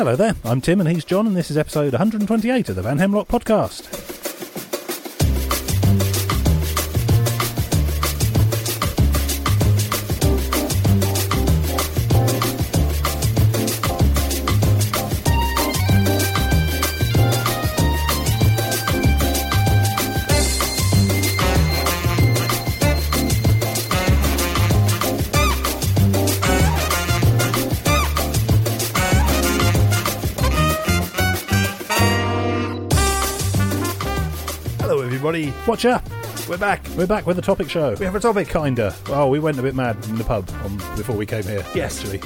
Hello there, I'm Tim and he's John, and this is episode 128 of the Van Hemlock Podcast. What's up? We're back. We're back with a topic show. We have a topic. Kinda. Oh, we went a bit mad in the pub before we came here. Yes. Actually.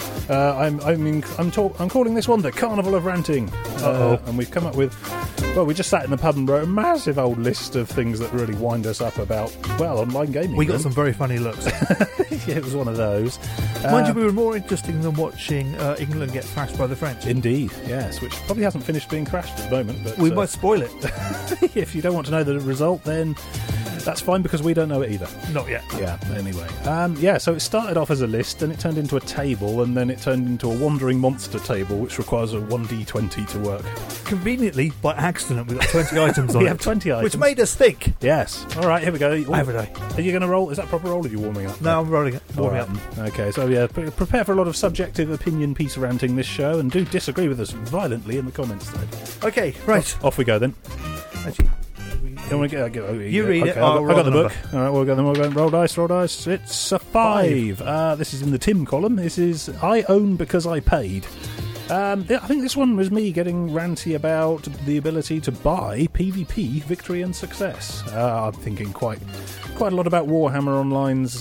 I'm calling this one the Carnival of Ranting. And we've come up with... Well, we just sat in the pub and wrote a massive old list of things that really wind us up about, well, online gaming. We got some very funny looks. Yeah, it was one of those. Mind you, we were more interesting than watching England get thrashed by the French. Indeed, yes, which probably hasn't finished being thrashed at the moment. But we might spoil it. If you don't want to know the result, then that's fine, because we don't know it either. Not yet. Yeah, anyway. So it started off as a list, then it turned into a table, and then it turned into a wandering monster table, which requires a 1d20 to work. Conveniently, by accident, we got 20 items on We it. have 20 items. Which made us think. Yes. All right, here we go. Have a day. Are you going to roll? Is that proper roll, or are you warming up? No, I'm rolling it. Warming up. Okay, so yeah, prepare for a lot of subjective opinion piece ranting this show, and do disagree with us violently in the comments thread. Okay, right. Off we go then. Actually... You read it. I got the book. All right, we'll go then. We'll go. Roll dice. It's a 5. This is in the Tim column. This is I own because I paid. I think this one was me getting ranty about the ability to buy PvP victory and success. I'm thinking quite a lot about Warhammer Online's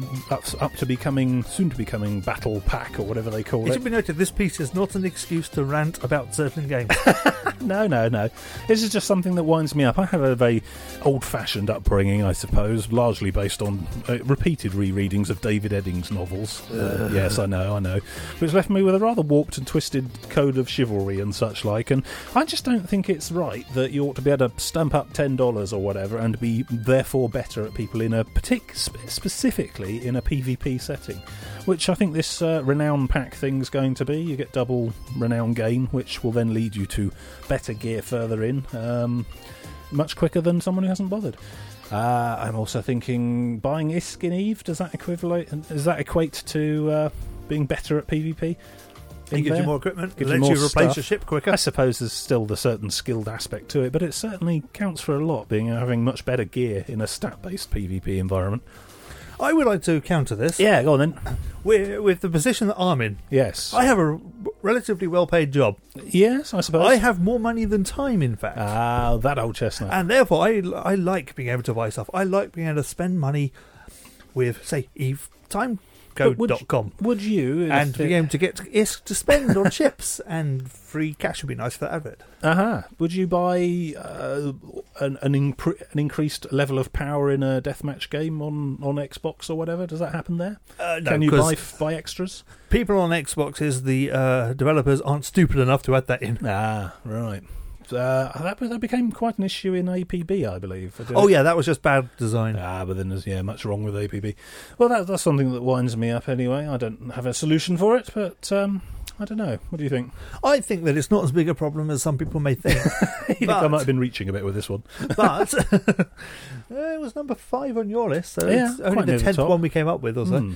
soon to becoming Battle Pack, or whatever they call it. It should be noted, this piece is not an excuse to rant about certain games. No. This is just something that winds me up. I have a very old-fashioned upbringing, I suppose, largely based on repeated rereadings of David Eddings novels. Yes, I know. Which left me with a rather warped and twisted code of chivalry and such like, and I just don't think it's right that you ought to be able to stamp up $10 or whatever and be therefore better at people in a specifically in a PvP setting, which I think this renown pack thing's going to be. You get double renown gain, which will then lead you to better gear further in, much quicker than someone who hasn't bothered. I'm also thinking buying Isk in Eve, does that equate to being better at PvP? It gives you more equipment, lets you replace your ship quicker. I suppose there's still the certain skilled aspect to it, but it certainly counts for a lot, having much better gear in a stat-based PvP environment. I would like to counter this. Yeah, go on then. With the position that I'm in. Yes. I have a relatively well-paid job. Yes, I suppose. I have more money than time, in fact. Ah, that old chestnut. And therefore, I like being able to buy stuff. I like being able to spend money with, say, EveTimeCode.com. Would you? And being able to get ISK to spend on ships, and free cash would be nice for that advert. Would you buy an increased level of power in a deathmatch game on Xbox or whatever? Does that happen there? No. Can you buy extras? People on Xboxes, the developers aren't stupid enough to add that in. Ah, right. That became quite an issue in APB, I believe. Yeah, that was just bad design. But then there's much wrong with APB. Well, that's something that winds me up anyway. I don't have a solution for it, but I don't know. What do you think? I think that it's not as big a problem as some people may think. I might have been reaching a bit with this one. But it was number 5 on your list, so it's only the 10th one we came up with or so.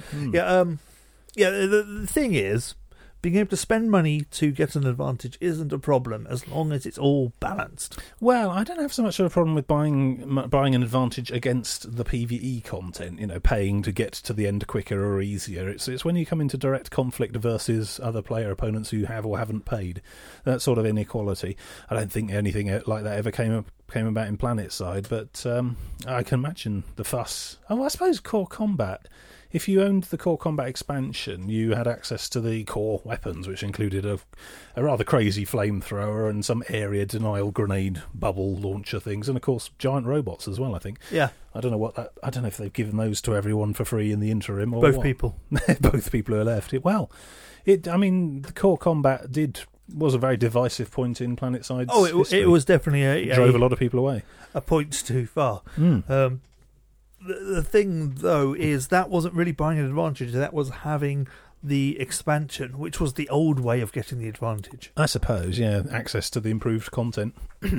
The thing is, being able to spend money to get an advantage isn't a problem as long as it's all balanced. Well, I don't have so much of a problem with buying an advantage against the PvE content, paying to get to the end quicker or easier. It's when you come into direct conflict versus other player opponents who have or haven't paid, that sort of inequality. I don't think anything like that ever came about in PlanetSide, but I can imagine the fuss. I suppose Core Combat. If you owned the Core Combat expansion, you had access to the core weapons, which included a rather crazy flamethrower and some area denial grenade bubble launcher things, and of course giant robots as well, I think. Yeah. I don't know if they've given those to everyone for free in the interim or both people. Both people who are left. The Core Combat was a very divisive point in PlanetSide's history. It was definitely drove a lot of people away. A point too far. The thing, though, is that wasn't really buying an advantage. That was having the expansion, which was the old way of getting the advantage. I suppose, yeah, access to the improved content.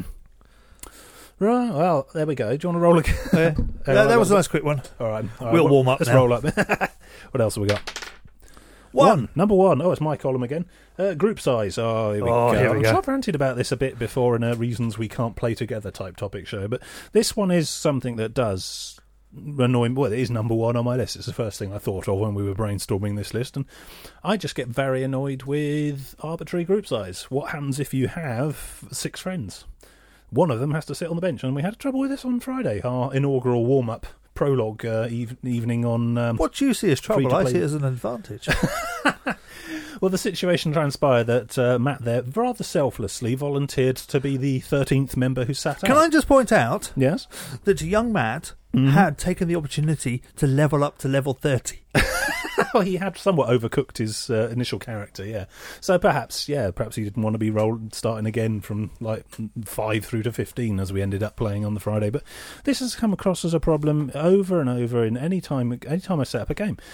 Right, well, there we go. Do you want to roll again? That was a nice quick one. All right. We'll warm up Let's now. roll up. What else have we got? One. Number one. Oh, it's my column again. Group size. Oh, here we go. Here we go. I've ranted about this a bit before in a Reasons We Can't Play Together type topic show, but this one is something that does annoy me. Well, it is number one on my list. It's the first thing I thought of when we were brainstorming this list, and I just get very annoyed with arbitrary group size. What happens if you have 6 friends? One of them has to sit on the bench, and we had trouble with this on Friday, our inaugural warm-up prologue evening on... what do you see as trouble? I free-to-play. see it as an advantage. Well, the situation transpired that Matt there rather selflessly volunteered to be the 13th member who sat out. Can I just point out Yes? that young Matt had taken the opportunity to level up to level 30. Well, he had somewhat overcooked his initial character, yeah. So perhaps he didn't want to be starting again from like 5 through to 15 as we ended up playing on the Friday. But this has come across as a problem over and over in any time I set up a game.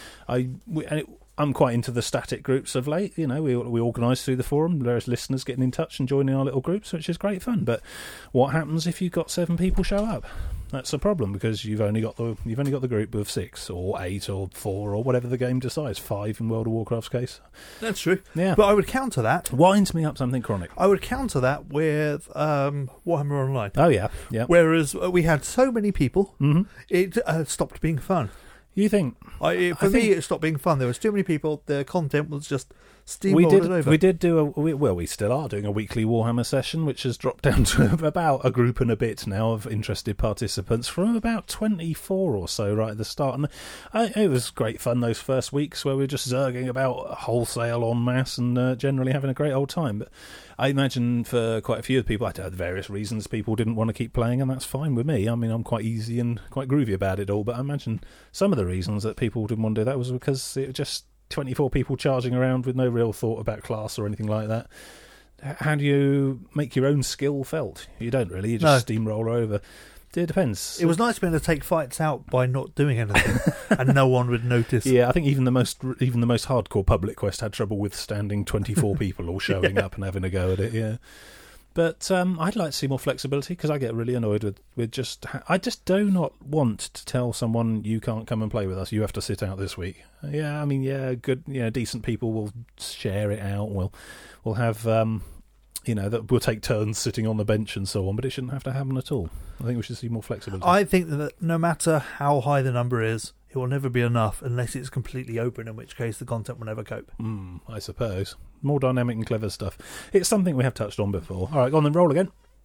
I'm quite into the static groups of late. You know, we organise through the forum. There's listeners getting in touch and joining our little groups, which is great fun. But what happens if you've got 7 people show up? That's a problem because you've only got the group of 6 or 8 or 4 or whatever the game decides. 5 in World of Warcraft's case. That's true. Yeah, But I would counter that. winds me up something chronic. I would counter that with Warhammer Online. Oh yeah. Whereas we had so many people, it stopped being fun. You think For me, it stopped being fun. There was too many people. The content was just steamrolled over. we did do we still are doing a weekly Warhammer session, which has dropped down to about a group and a bit now of interested participants from about 24 or so right at the start. And it was great fun those first weeks where we were just zerging about wholesale en masse and generally having a great old time. But I imagine for quite a few of the people, I had various reasons people didn't want to keep playing, and that's fine with me. I mean, I'm quite easy and quite groovy about it all, but I imagine some of the reasons that people didn't want to do that was because it was just 24 people charging around with no real thought about class or anything like that. How do you make your own skill felt? You don't really. You just steamroller over. It depends. It was nice being able to take fights out by not doing anything, and no one would notice. Yeah, I think even the most hardcore public quest had trouble withstanding 24 people all showing up and having a go at it. Yeah. But I'd like to see more flexibility because I get really annoyed with just... I just do not want to tell someone you can't come and play with us. You have to sit out this week. Yeah, I mean, yeah, good, decent people will share it out. We'll have, that we'll take turns sitting on the bench and so on. But it shouldn't have to happen at all. I think we should see more flexibility. I think that no matter how high the number is, it will never be enough unless it's completely open, in which case the content will never cope. I suppose. More dynamic and clever stuff. It's something we have touched on before. All right, go on then, roll again.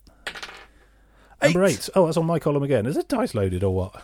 8. Number 8. Oh, that's on my column again. Is it dice loaded or what?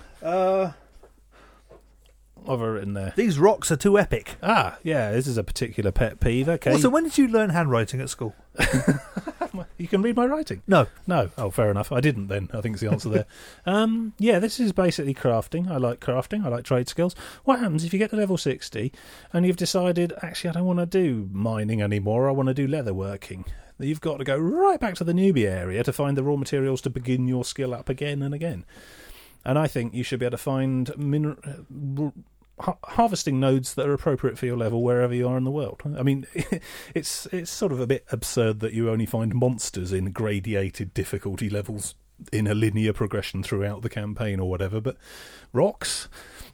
What have I written there? These rocks are too epic. Ah, yeah, this is a particular pet peeve. Okay. Also, when did you learn handwriting at school? You can read my writing? No. Oh, fair enough. I didn't then. I think is the answer there. Yeah, this is basically crafting. I like crafting. I like trade skills. What happens if you get to level 60 and you've decided, actually, I don't want to do mining anymore. I want to do leatherworking. You've got to go right back to the newbie area to find the raw materials to begin your skill up again and again. And I think you should be able to find harvesting nodes that are appropriate for your level wherever you are in the world. I mean, it's sort of a bit absurd that you only find monsters in gradiated difficulty levels in a linear progression throughout the campaign or whatever, but rocks...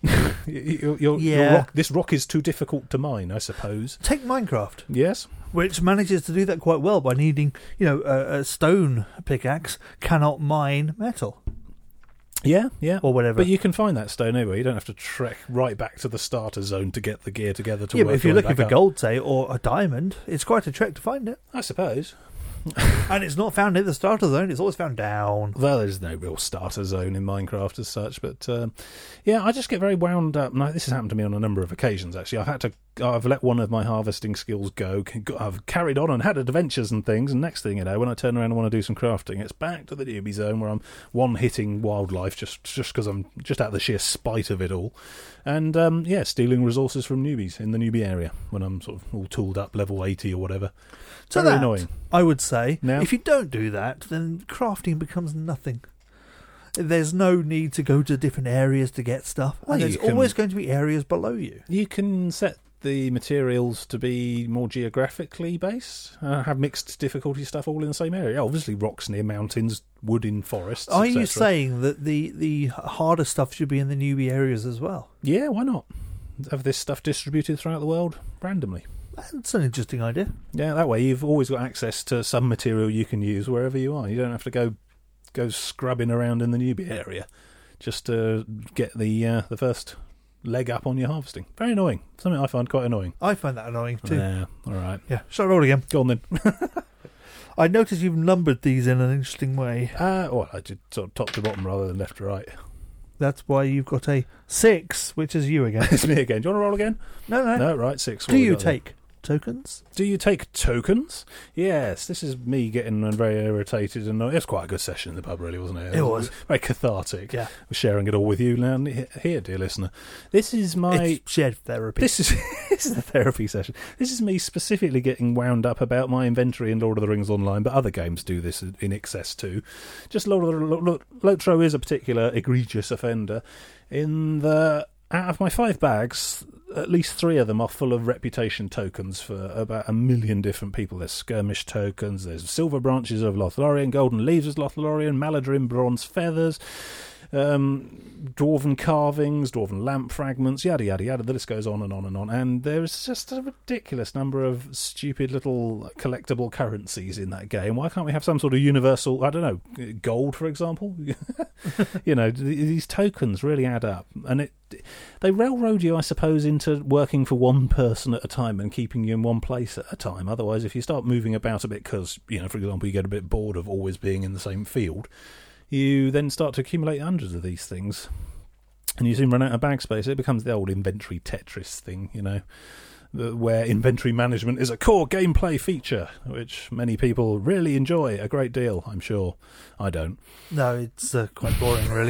this rock is too difficult to mine, I suppose. Take Minecraft. Yes. Which manages to do that quite well by needing, a stone pickaxe cannot mine metal. Yeah. Or whatever. But you can find that stone anyway. You don't have to trek right back to the starter zone to get the gear together to work. Yeah, but if you're looking for gold, say, or a diamond, it's quite a trek to find it. I suppose. And it's not found in the starter zone, it's always found down. Well, there's no real starter zone in Minecraft as such, but I just get very wound up. Now, this has happened to me on a number of occasions, actually. I've let one of my harvesting skills go. I've carried on and had adventures and things, and next thing you know, when I turn around and want to do some crafting, it's back to the newbie zone where I'm one-hitting wildlife just because I'm just out of the sheer spite of it all. And, stealing resources from newbies in the newbie area when I'm sort of all tooled up, level 80 or whatever. So very annoying. I would say, now, if you don't do that, then crafting becomes nothing. There's no need to go to different areas to get stuff. And there's always going to be areas below you. You can set the materials to be more geographically based? Have mixed difficulty stuff all in the same area? Obviously, rocks near mountains, wood in forests. Are you etc. saying that the harder stuff should be in the newbie areas as well? Yeah, why not? Have this stuff distributed throughout the world randomly. That's an interesting idea. Yeah, that way you've always got access to some material you can use wherever you are. You don't have to go scrubbing around in the newbie area just to get the first leg up on your harvesting. Very annoying. Something I find quite annoying. I find that annoying too. Yeah, all right. Yeah, shall I roll again? Go on then. I noticed you've numbered these in an interesting way. Well, I did sort of top to bottom rather than left to right. That's why you've got a 6, which is you again. It's me again. Do you want to roll again? No. No, right, 6. Do you take tokens? Do you take tokens? Yes, this is me getting very irritated, and it was quite a good session in the pub, really, wasn't it? It was. Very cathartic. Yeah. We're sharing it all with you now. Here, dear listener. This is my... It's shared therapy. This is the therapy session. This is me specifically getting wound up about my inventory in Lord of the Rings Online, but other games do this in excess too. Just Lotro is a particular egregious offender in the... Out of my 5 bags, at least 3 of them are full of reputation tokens for about 1 million different people. There's skirmish tokens, there's silver branches of Lothlorien, golden leaves of Lothlorien, Maladrim bronze feathers, dwarven carvings, dwarven lamp fragments, yada yada yada. The list goes on and on and on. And there's just a ridiculous number of stupid little collectible currencies in that game. Why can't we have some sort of universal, I don't know, gold, for example? You know, these tokens really add up. And they railroad you, I suppose, into working for one person at a time and keeping you in one place at a time. Otherwise, if you start moving about a bit because, you know, for example, you get a bit bored of always being in the same field, you then start to accumulate hundreds of these things. And you soon run out of bag space. It becomes the old inventory Tetris thing, you know, where inventory management is a core gameplay feature, which many people really enjoy a great deal, I'm sure. I don't. No, it's quite boring, really.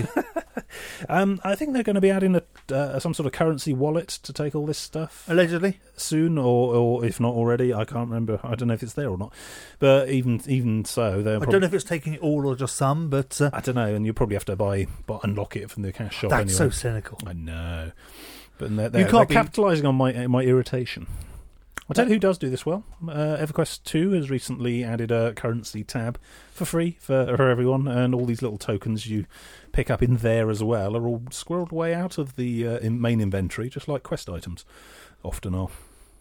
I think they're going to be adding some sort of currency wallet to take all this stuff. Allegedly. Soon, or if not already, I can't remember. I don't know if it's there or not. But even so, I don't know if it's taking it all or just some, but... I don't know, and you probably have to unlock it from the cash shop anyway. That's so cynical. I know. But they're capitalising on my irritation. I'll tell you who does do this well. EverQuest 2 has recently added a currency tab for free for everyone, and all these little tokens you pick up in there as well are all squirreled away out of the main inventory, just like quest items often are.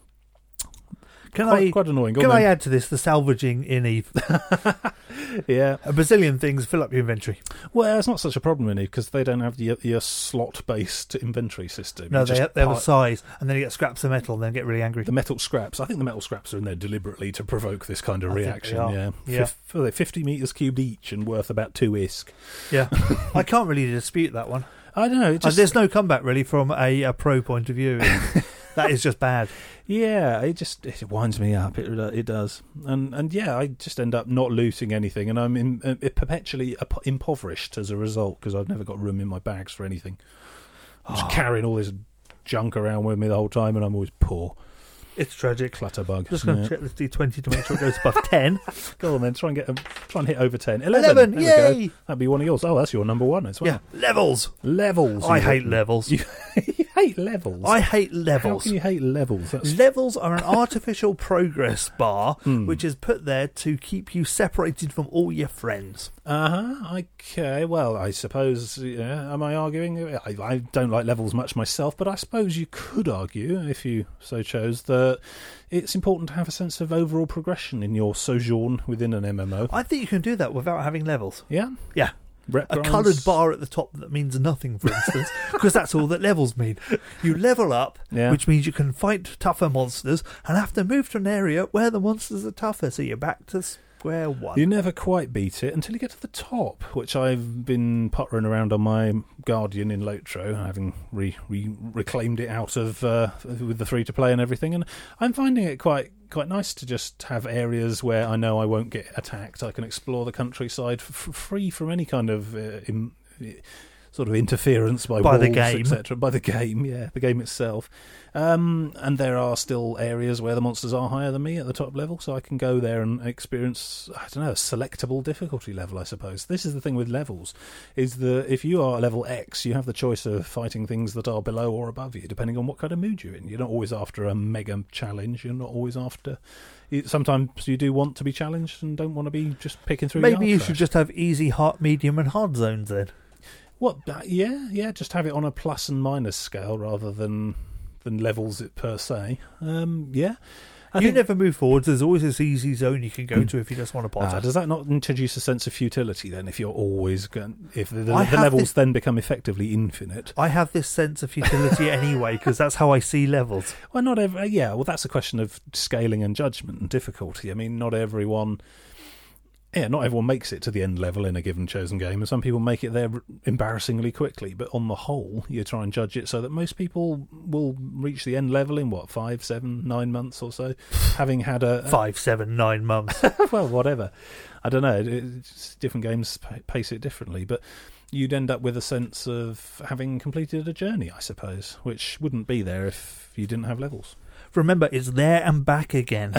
Quite annoying. Can I add to this the salvaging in Eve? Yeah. A bazillion things fill up your inventory. Well, it's not such a problem in Eve because they don't have your slot-based inventory system. No, they have a size, and then you get scraps of metal and then get really angry. The metal scraps. I think the metal scraps are in there deliberately to provoke this kind of reaction. Yeah. 50 metres cubed each and worth about 2 ISK. Yeah. I can't really dispute that one. I don't know. There's no comeback, really, from a pro point of view. That is just bad. Yeah, it winds me up. It does, and yeah, I just end up not looting anything, and I'm perpetually impoverished as a result because I've never got room in my bags for anything. I'm just carrying all this junk around with me the whole time, and I'm always poor. It's tragic. Clutterbug. Just going to check this D20 to make sure it goes above 10. Go on then, try and hit over 10. 11, there yay! We go. That'd be one of yours. Oh, that's your number one as well. Yeah, levels. I hate levels. You hate levels? I hate levels. How can you hate levels? Levels are an artificial progress bar which is put there to keep you separated from all your friends. Okay, well, I suppose, am I arguing? I don't like levels much myself, but I suppose you could argue, if you so chose, that it's important to have a sense of overall progression in your sojourn within an MMO. I think you can do that without having levels. Yeah? Yeah. A coloured bar at the top that means nothing, for instance, because that's all that levels mean. You level up, which means you can fight tougher monsters and have to move to an area where the monsters are tougher, so you're back to square one. You never quite beat it until you get to the top, which I've been puttering around on my Guardian in Lotro, having reclaimed it out of with the free-to-play and everything, and I'm finding it quite nice to just have areas where I know I won't get attacked. I can explore the countryside free from any kind of sort of interference by the walls, game, etc. By the game, yeah, the game itself. And there are still areas where the monsters are higher than me at the top level, so I can go there and experience, I don't know, a selectable difficulty level, I suppose. This is the thing with levels, is that if you are level X, you have the choice of fighting things that are below or above you, depending on what kind of mood you're in. You're not always after a mega challenge. You're not always after... Sometimes you do want to be challenged and don't want to be just picking through. Maybe you should just have easy, hard, medium and hard zones then. What? Yeah. Just have it on a plus and minus scale rather than levels per se. Yeah. You never move forwards. There's always this easy zone you can go to if you just want to potter. Does that not introduce a sense of futility then? If you're always going, if the levels then become effectively infinite. I have this sense of futility anyway because that's how I see levels. Well, not every. Yeah. Well, that's a question of scaling and judgment and difficulty. I mean, not everyone makes it to the end level in a given chosen game, and some people make it there embarrassingly quickly. But on the whole, you try and judge it so that most people will reach the end level in 5, 7, 9 months or so, having had 5, 7, 9 months. Well, whatever. I don't know. Different games pace it differently, but you'd end up with a sense of having completed a journey, I suppose, which wouldn't be there if you didn't have levels. Remember, it's there and back again.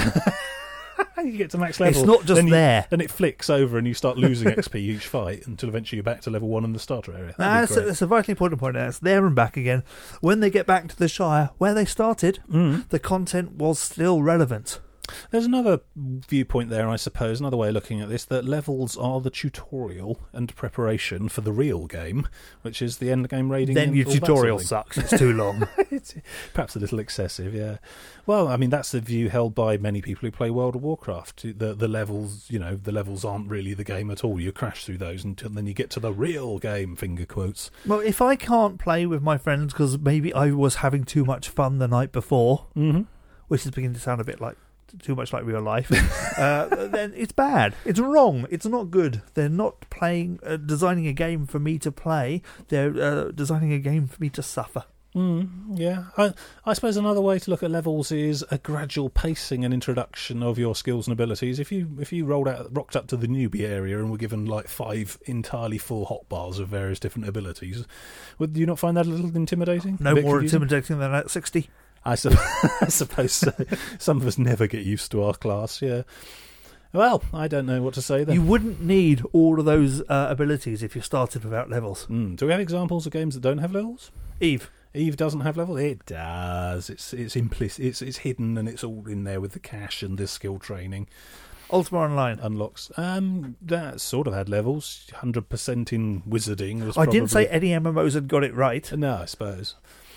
You get to max level. It's not just there. Then it flicks over and you start losing XP each fight until eventually you're back to level 1 in the starter area. That's a vitally important point. It's there and back again. When they get back to the Shire, where they started, the content was still relevant. There's another viewpoint there, I suppose, another way of looking at this, that levels are the tutorial and preparation for the real game, which is the end game raiding. Then your tutorial sucks. It's too long. It's perhaps a little excessive, yeah. Well, I mean, that's the view held by many people who play World of Warcraft. The levels, the levels aren't really the game at all. You crash through those until then you get to the real game, finger quotes. Well, if I can't play with my friends because maybe I was having too much fun the night before, which is beginning to sound a bit like too much like real life, then it's bad. It's wrong. It's not good. They're not designing a game for me to play. They're designing a game for me to suffer. Yeah. I suppose another way to look at levels is a gradual pacing and introduction of your skills and abilities. If you rocked up to the newbie area and were given 5 entirely full hotbars of various different abilities, would you not find that a little intimidating? No more intimidating than at 60. I suppose so. Some of us never get used to our class, yeah. Well, I don't know what to say then. You wouldn't need all of those abilities if you started without levels. Do we have examples of games that don't have levels? Eve doesn't have levels? It does. It's implicit. It's hidden and it's all in there with the cash and the skill training. Ultima Online unlocks. That sort of had levels. 100% in wizarding was. I didn't say any MMOs had got it right. No, I suppose.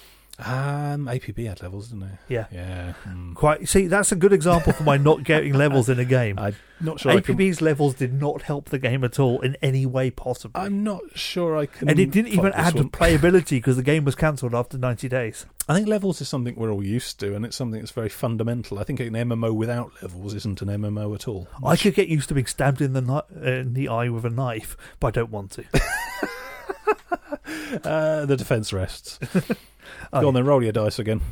APB had levels, didn't it? Yeah. Quite. See, that's a good example for my not getting levels in a game. I'm not sure. APB's levels did not help the game at all in any way possible. I'm not sure I can. And it didn't even add to playability because the game was cancelled after 90 days. I think levels is something we're all used to, and it's something that's very fundamental. I think an MMO without levels isn't an MMO at all. I could get used to being stabbed in the eye with a knife, but I don't want to. The defence rests. Go on then, roll your dice again.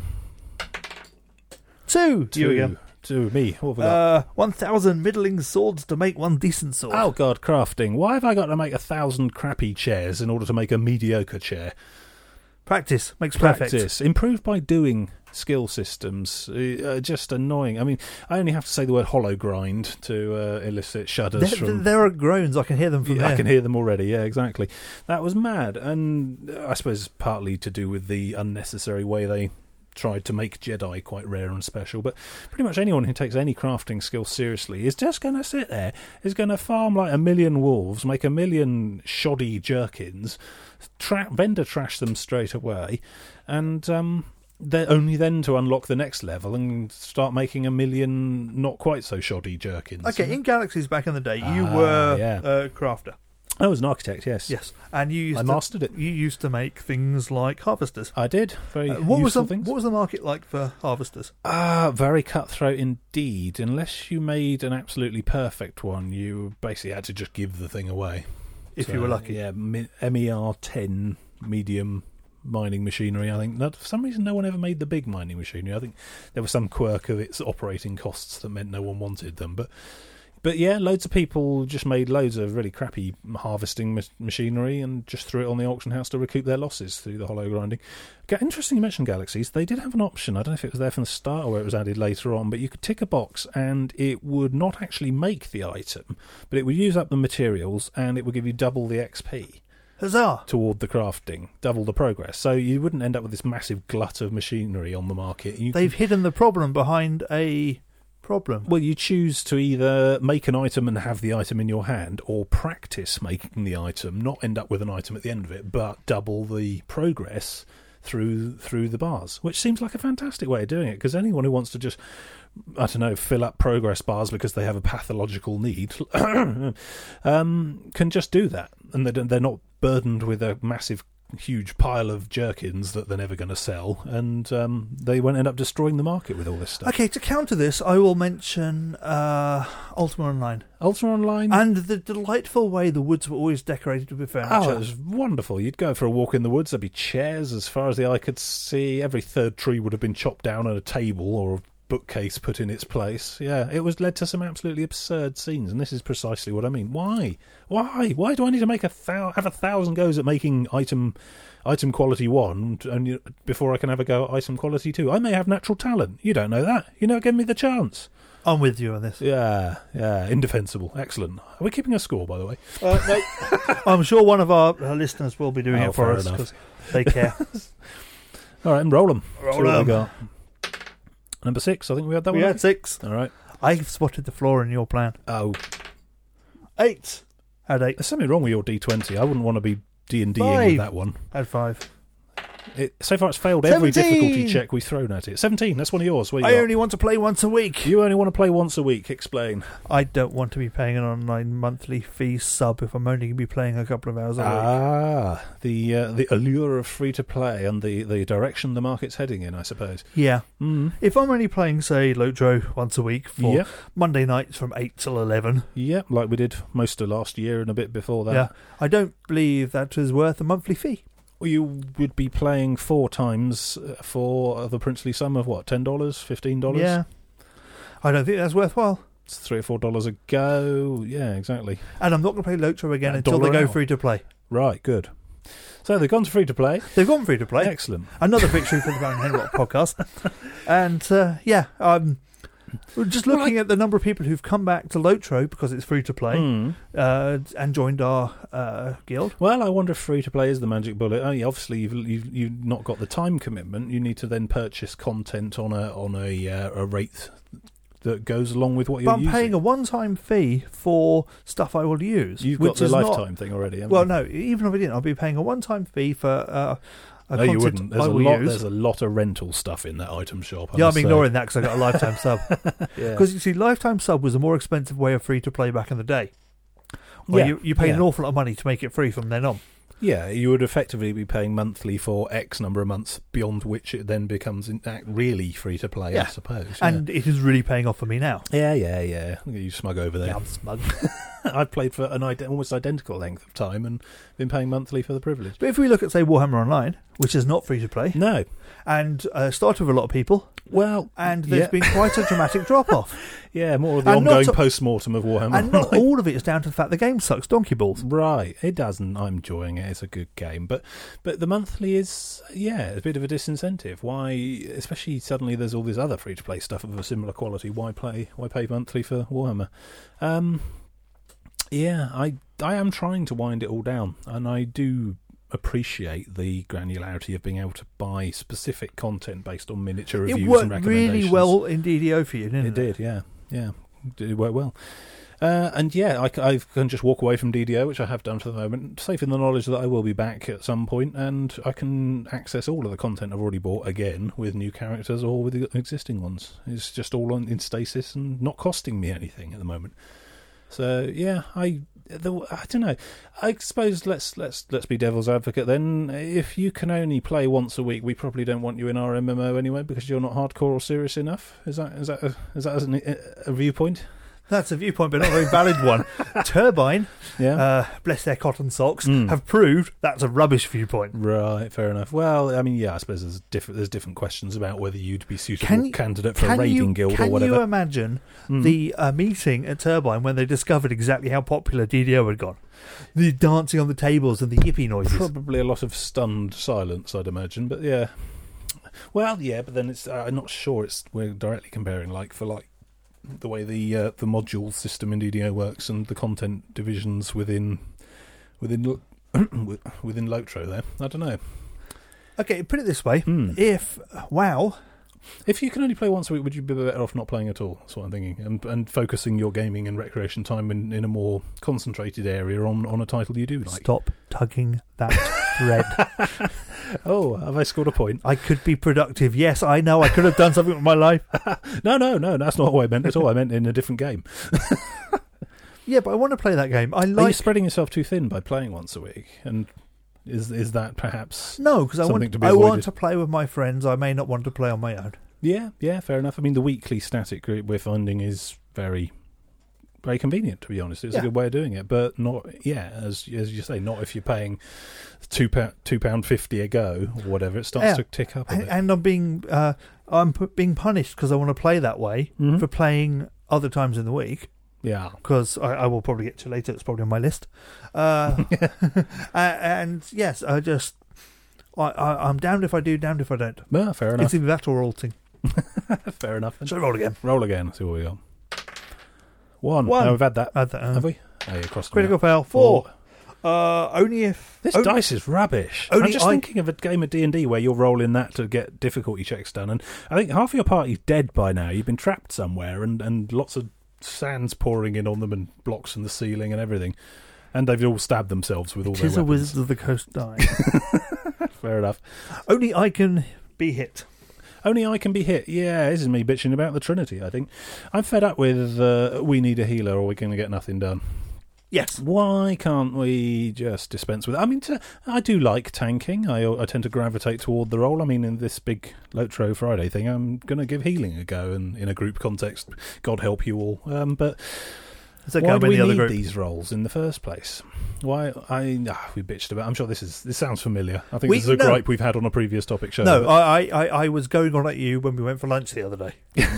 2. You again. 2. Me. What have we got? 1,000 middling swords to make one decent sword. Oh God, crafting. Why have I got to make 1,000 crappy chairs in order to make a mediocre chair? Practice makes perfect. Practice. Improved by doing skill systems. Just annoying. I mean, I only have to say the word hollow grind to elicit shudders from... There are groans. I can hear them from there. I can hear them already. Yeah, exactly. That was mad. And I suppose partly to do with the unnecessary way they tried to make Jedi quite rare and special, but pretty much anyone who takes any crafting skill seriously is just going to sit there, is going to farm 1 million wolves, make 1 million shoddy jerkins, vendor trash them straight away, and they're only then to unlock the next level and start making 1 million not quite so shoddy jerkins. Okay, in Galaxies back in the day, you were a crafter. I was an architect, yes. Yes, and I mastered it. You used to make things like harvesters. I did. Very what useful things. What was the market like for harvesters? Very cutthroat indeed. Unless you made an absolutely perfect one, you basically had to just give the thing away. If you were lucky. Yeah, MER-10 medium mining machinery. I think for some reason no one ever made the big mining machinery. I think there was some quirk of its operating costs that meant no one wanted them, but But yeah, loads of people just made loads of really crappy harvesting machinery and just threw it on the auction house to recoup their losses through the hollow grinding. Interesting you mentioned Galaxies. They did have an option. I don't know if it was there from the start or it was added later on, but you could tick a box and it would not actually make the item, but it would use up the materials and it would give you double the XP. Huzzah! Toward the crafting, double the progress. So you wouldn't end up with this massive glut of machinery on the market. They've hidden the problem behind a problem. Well, you choose to either make an item and have the item in your hand, or practice making the item, not end up with an item at the end of it, but double the progress through the bars, which seems like a fantastic way of doing it, because anyone who wants to just, I don't know, fill up progress bars because they have a pathological need can just do that, and they're not burdened with a massive huge pile of jerkins that they're never going to sell, and they won't end up destroying the market with all this stuff. Okay, to counter this, I will mention Ultima Online. Ultima Online? And the delightful way the woods were always decorated with furniture. Oh, it was wonderful. You'd go for a walk in the woods, there'd be chairs as far as the eye could see. Every third tree would have been chopped down and a table or a bookcase put in its place. Yeah, it was led to some absolutely absurd scenes, and this is precisely what I mean. Why do I need to make have 1,000 goes at making item quality 1 and before I can have a go at item quality 2? I may have natural talent. You don't know that. You never give me the chance. I'm with you on this. Yeah, indefensible. Excellent. Are we keeping a score, by the way? No. I'm sure one of our listeners will be doing it for us because they care. All right, and roll them. Roll them. We got number 6. I think we had that one. We had 6. All right. I've spotted the flaw in your plan. Oh. 8. Had 8. There's something wrong with your D20. I wouldn't want to be D&Ding with that one. Had 5. So far it's failed 17. Every difficulty check we've thrown at it. 17, that's one of yours. I only want to play once a week. You only want to play once a week. Explain. I don't want to be paying an online monthly fee sub if I'm only going to be playing a couple of hours a week. The allure of free-to-play and the direction the market's heading in, I suppose. Yeah. Mm. If I'm only playing, say, Lotro once a week for Monday nights from 8 till 11. Yeah, like we did most of last year and a bit before that. Yeah, I don't believe that is worth a monthly fee. Well, you would be playing 4 times for the princely sum of what, $10, $15? Yeah. I don't think that's worthwhile. It's $3 or $4 a go. Yeah, exactly. And I'm not going to play Lotro again until they go free to play. Right, good. So they've gone to free to play. They've gone free to play. Excellent. Another victory for the Baron Henrock podcast. And we're just looking at the number of people who've come back to Lotro because it's free to play and joined our guild. Well, I wonder if free to play is the magic bullet. Obviously, you've not got the time commitment. You need to then purchase content on a rate that goes along with what you're using. But I'm paying a one-time fee for stuff I will use. You've got the lifetime thing already, haven't you? Well, no, even if I didn't, I'll be paying a one-time fee for no, you wouldn't. There's a lot of rental stuff in that item shop. I'm ignoring that because I got a lifetime sub. Because you see, lifetime sub was a more expensive way of free to play back in the day. Where you pay an awful lot of money to make it free from then on. Yeah, you would effectively be paying monthly for X number of months, beyond which it then becomes really free to play, I suppose. Yeah. And it is really paying off for me now. Yeah. You smug over there. Yeah, I'm smug. I've played for an almost identical length of time and been paying monthly for the privilege. But if we look at, say, Warhammer Online, which is not free to play. No. And started with a lot of people. Well, and there's been quite a dramatic drop-off. Yeah, more of the ongoing post-mortem of Warhammer. And not all of it is down to the fact the game sucks donkey balls. Right, it doesn't. I'm enjoying it. It's a good game. But the monthly is, a bit of a disincentive. Why, especially suddenly there's all this other free-to-play stuff of a similar quality. Why pay monthly for Warhammer? I am trying to wind it all down, and I do appreciate the granularity of being able to buy specific content based on miniature reviews and recommendations. It worked really well in DDO for you, didn't it? It did, yeah. It worked well. I can just walk away from DDO, which I have done for the moment, safe in the knowledge that I will be back at some point, and I can access all of the content I've already bought again with new characters or with the existing ones. It's just all in stasis and not costing me anything at the moment. So I don't know. I suppose let's be devil's advocate then. If you can only play once a week, we probably don't want you in our MMO anyway because you're not hardcore or serious enough. Is that a viewpoint? That's a viewpoint, but not a very valid one. Turbine, bless their cotton socks, have proved that's a rubbish viewpoint. Right, fair enough. Well, I mean, yeah, I suppose there's different questions about whether you'd be suitable candidate for a raiding guild or whatever. Can you imagine the meeting at Turbine when they discovered exactly how popular DDO had gone? The dancing on the tables and the yippee noises. Probably a lot of stunned silence, I'd imagine, but yeah. Well, yeah, but then I'm not sure we're directly comparing like for like the way the module system in DDO works and the content divisions within Lotro there. I don't know. Okay, put it this way. If you can only play once a week, would you be better off not playing at all? That's what I'm thinking. And focusing your gaming and recreation time in a more concentrated area on a title you do like. Stop tugging that thread. Oh, have I scored a point? I could be productive. Yes, I know. I could have done something with my life. No, that's not what I meant at all. I meant in a different game. Yeah, but I want to play that game. Are you spreading yourself too thin by playing once a week? And is that perhaps no? Because I want to play with my friends. I may not want to play on my own. Yeah, fair enough. I mean, the weekly static group we're finding is very, very convenient. To be honest, it's a good way of doing it. But not, as you say, not if you're paying £2.50 a go or whatever. It starts to tick up a bit. And I'm being punished because I want to play that way for playing other times in the week. Yeah, because I will probably get to later. It's probably on my list. And yes, I'm damned if I do, damned if I don't. Well, fair enough. It's either that or alting. Fair enough. So roll again. Roll again. See what we got. One. No, we've had that. Have we? Oh, yeah, critical fail. 4. Only if this dice is rubbish. I'm just thinking of a game of D&D where you're rolling that to get difficulty checks done, and I think half of your party's dead by now. You've been trapped somewhere, and lots of sand's pouring in on them and blocks in the ceiling and everything, and they've all stabbed themselves with all their weapons. It is a Wizards of the Coast die. Fair enough. Only I can be hit. Only I can be hit. Yeah, this is me bitching about the Trinity, I think. I'm fed up with we need a healer or we're going to get nothing done. Yes. Why can't we just dispense with it? I mean, I do like tanking. I tend to gravitate toward the role. I mean, in this big Lotro Friday thing, I'm going to give healing a go, and in a group context, God help you all. But why do we need these roles in the first place? Why? We bitched about. I'm sure this sounds familiar. I think this is a gripe we've had on a previous topic show. No, I was going on at you when we went for lunch the other day.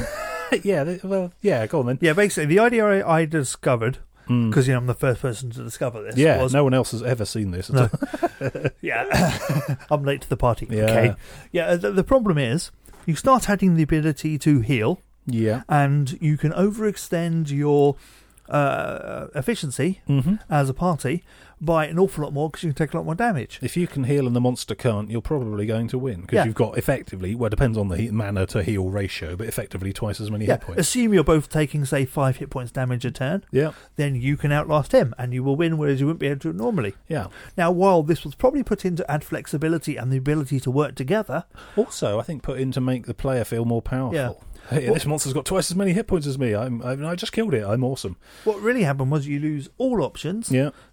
Go on then. Yeah, basically, the idea I discovered. Because I'm the first person to discover this. Yeah, no one else has ever seen this. No. Yeah, I'm late to the party. Yeah. Okay. Yeah, the problem is you start adding the ability to heal. Yeah, and you can overextend your efficiency as a party by an awful lot more because you can take a lot more damage. If you can heal and the monster can't, you're probably going to win because you've got effectively, well, it depends on the mana to heal ratio, but effectively twice as many hit points. Assume you're both taking, say, 5 hit points damage a turn. Yeah. Then you can outlast him and you will win, whereas you wouldn't be able to normally. Yeah. Now, while this was probably put in to add flexibility and the ability to work together, also I think put in to make the player feel more powerful. Yeah. Hey, this monster's got twice as many hit points as me. I just killed it. I'm awesome. What really happened was you lose all options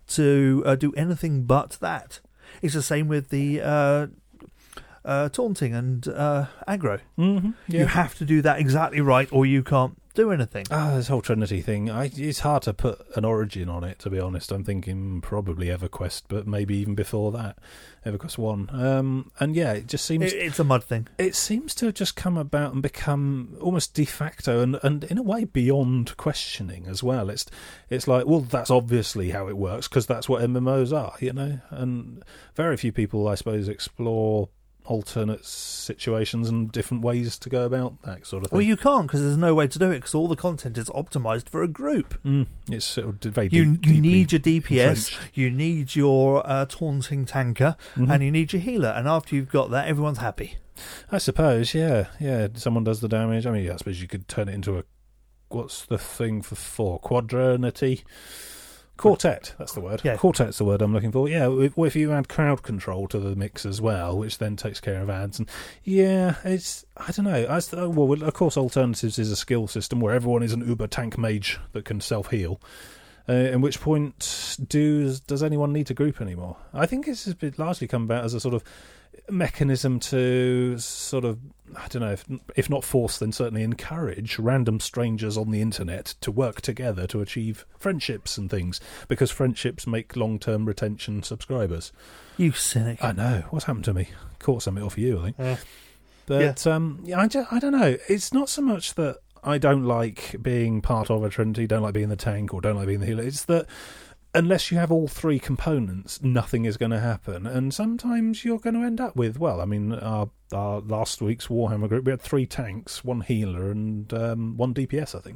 to do anything but that. It's the same with the taunting and aggro. Mm-hmm. Yeah. You have to do that exactly right or you can't do anything. This whole Trinity thing, it's hard to put an origin on it, to be honest. I'm thinking probably EverQuest, but maybe even before that, EverQuest 1. And yeah, it just seems... It's a mud thing. It seems to have just come about and become almost de facto and in a way beyond questioning as well. It's like, well, that's obviously how it works because that's what MMOs are, you know? And very few people, I suppose, explore alternate situations and different ways to go about that sort of thing. Well, you can't because there's no way to do it because all the content is optimized for a group. It's sort of very you need your DPS, you need your taunting tanker, and you need your healer. And after you've got that, everyone's happy. I suppose, yeah. Someone does the damage. I mean, I suppose you could turn it into what's the thing for 4? Quadrinity? Quartet, that's the word. Yeah. Quartet's the word I'm looking for. Yeah, if you add crowd control to the mix as well, which then takes care of ads. And it's, I don't know. Well, of course, Alternatives is a skill system where everyone is an uber tank mage that can self-heal. At which point, does anyone need to group anymore? I think it's largely come about as a sort of mechanism to sort of, I don't know, if not force, then certainly encourage random strangers on the internet to work together to achieve friendships and things, because friendships make long-term retention subscribers. You cynic. I know. What's happened to me? Caught something off you, I think. But I don't know. It's not so much that I don't like being part of a Trinity, don't like being the tank, or don't like being the healer. It's that unless you have all three components, nothing is going to happen. And sometimes you're going to end up with, well, I mean, our last week's Warhammer group, we had 3 tanks, 1 healer, and 1 DPS, I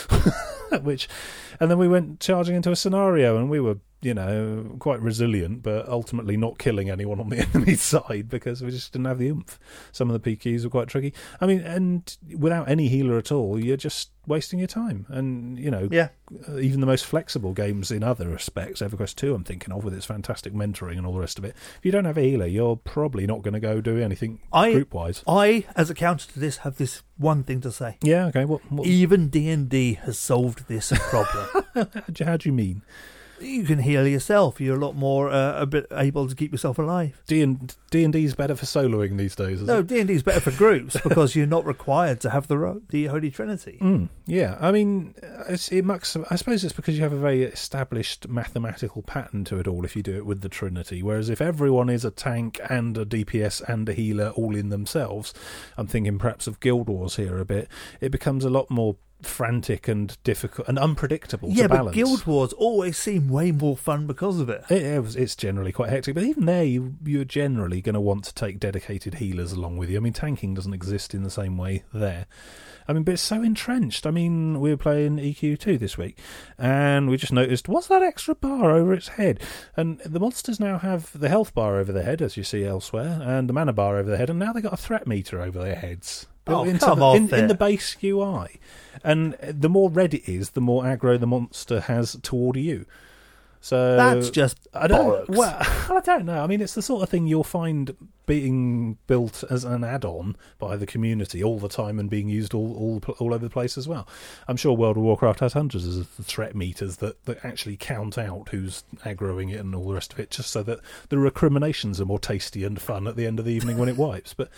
think. And then we went charging into a scenario, and we were, quite resilient, but ultimately not killing anyone on the enemy side because we just didn't have the oomph. Some of the PQs were quite tricky. I mean, and without any healer at all, you're just wasting your time. And, even the most flexible games in other respects, EverQuest 2 I'm thinking of, with its fantastic mentoring and all the rest of it, if you don't have a healer, you're probably not going to go do anything group-wise. I, as a counter to this, have this one thing to say. Yeah, okay. What? Even D&D has solved this problem. How do you mean? You can heal yourself. You're a lot more a bit able to keep yourself alive. D&D's better for soloing these days, isn't it? D&D's better for groups because you're not required to have the Holy Trinity. Yeah, I mean, I suppose it's because you have a very established mathematical pattern to it all if you do it with the Trinity, whereas if everyone is a tank and a DPS and a healer all in themselves, I'm thinking perhaps of Guild Wars here a bit, it becomes a lot more frantic and difficult and unpredictable to balance. Yeah, but Guild Wars always seem way more fun because of it. It's generally quite hectic, but even there you're generally going to want to take dedicated healers along with you. I mean, tanking doesn't exist in the same way there. I mean, but it's so entrenched. I mean, we were playing EQ2 this week, and we just noticed, what's that extra bar over its head? And the monsters now have the health bar over their head, as you see elsewhere, and the mana bar over their head, and now they've got a threat meter over their heads. In the base UI. And the more red it is, the more aggro the monster has toward you. So that's just bollocks. I don't know. I mean, it's the sort of thing you'll find being built as an add-on by the community all the time and being used all over the place as well. I'm sure World of Warcraft has hundreds of threat meters that actually count out who's aggroing it and all the rest of it, just so that the recriminations are more tasty and fun at the end of the evening when it wipes. But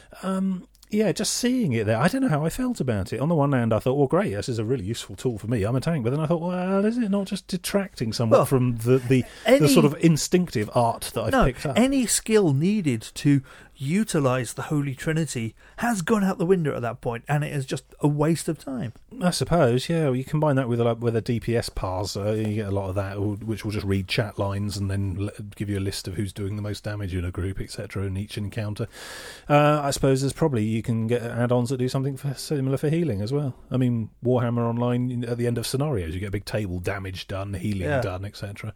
yeah, just seeing it there, I don't know how I felt about it. On the one hand, I thought, well, great, this is a really useful tool for me. I'm a tank. But then I thought, well, is it not just detracting somewhat from the sort of instinctive art that I've picked up? Any skill needed to utilise the Holy Trinity has gone out the window at that point, and it is just a waste of time. I suppose, yeah. Well, you combine that with a DPS parser, you get a lot of that, which will just read chat lines and then give you a list of who's doing the most damage in a group, etc. in each encounter. I suppose there's probably, you can get add-ons that do something similar for healing as well. I mean, Warhammer Online, at the end of scenarios, you get a big table, damage done, healing done, etc.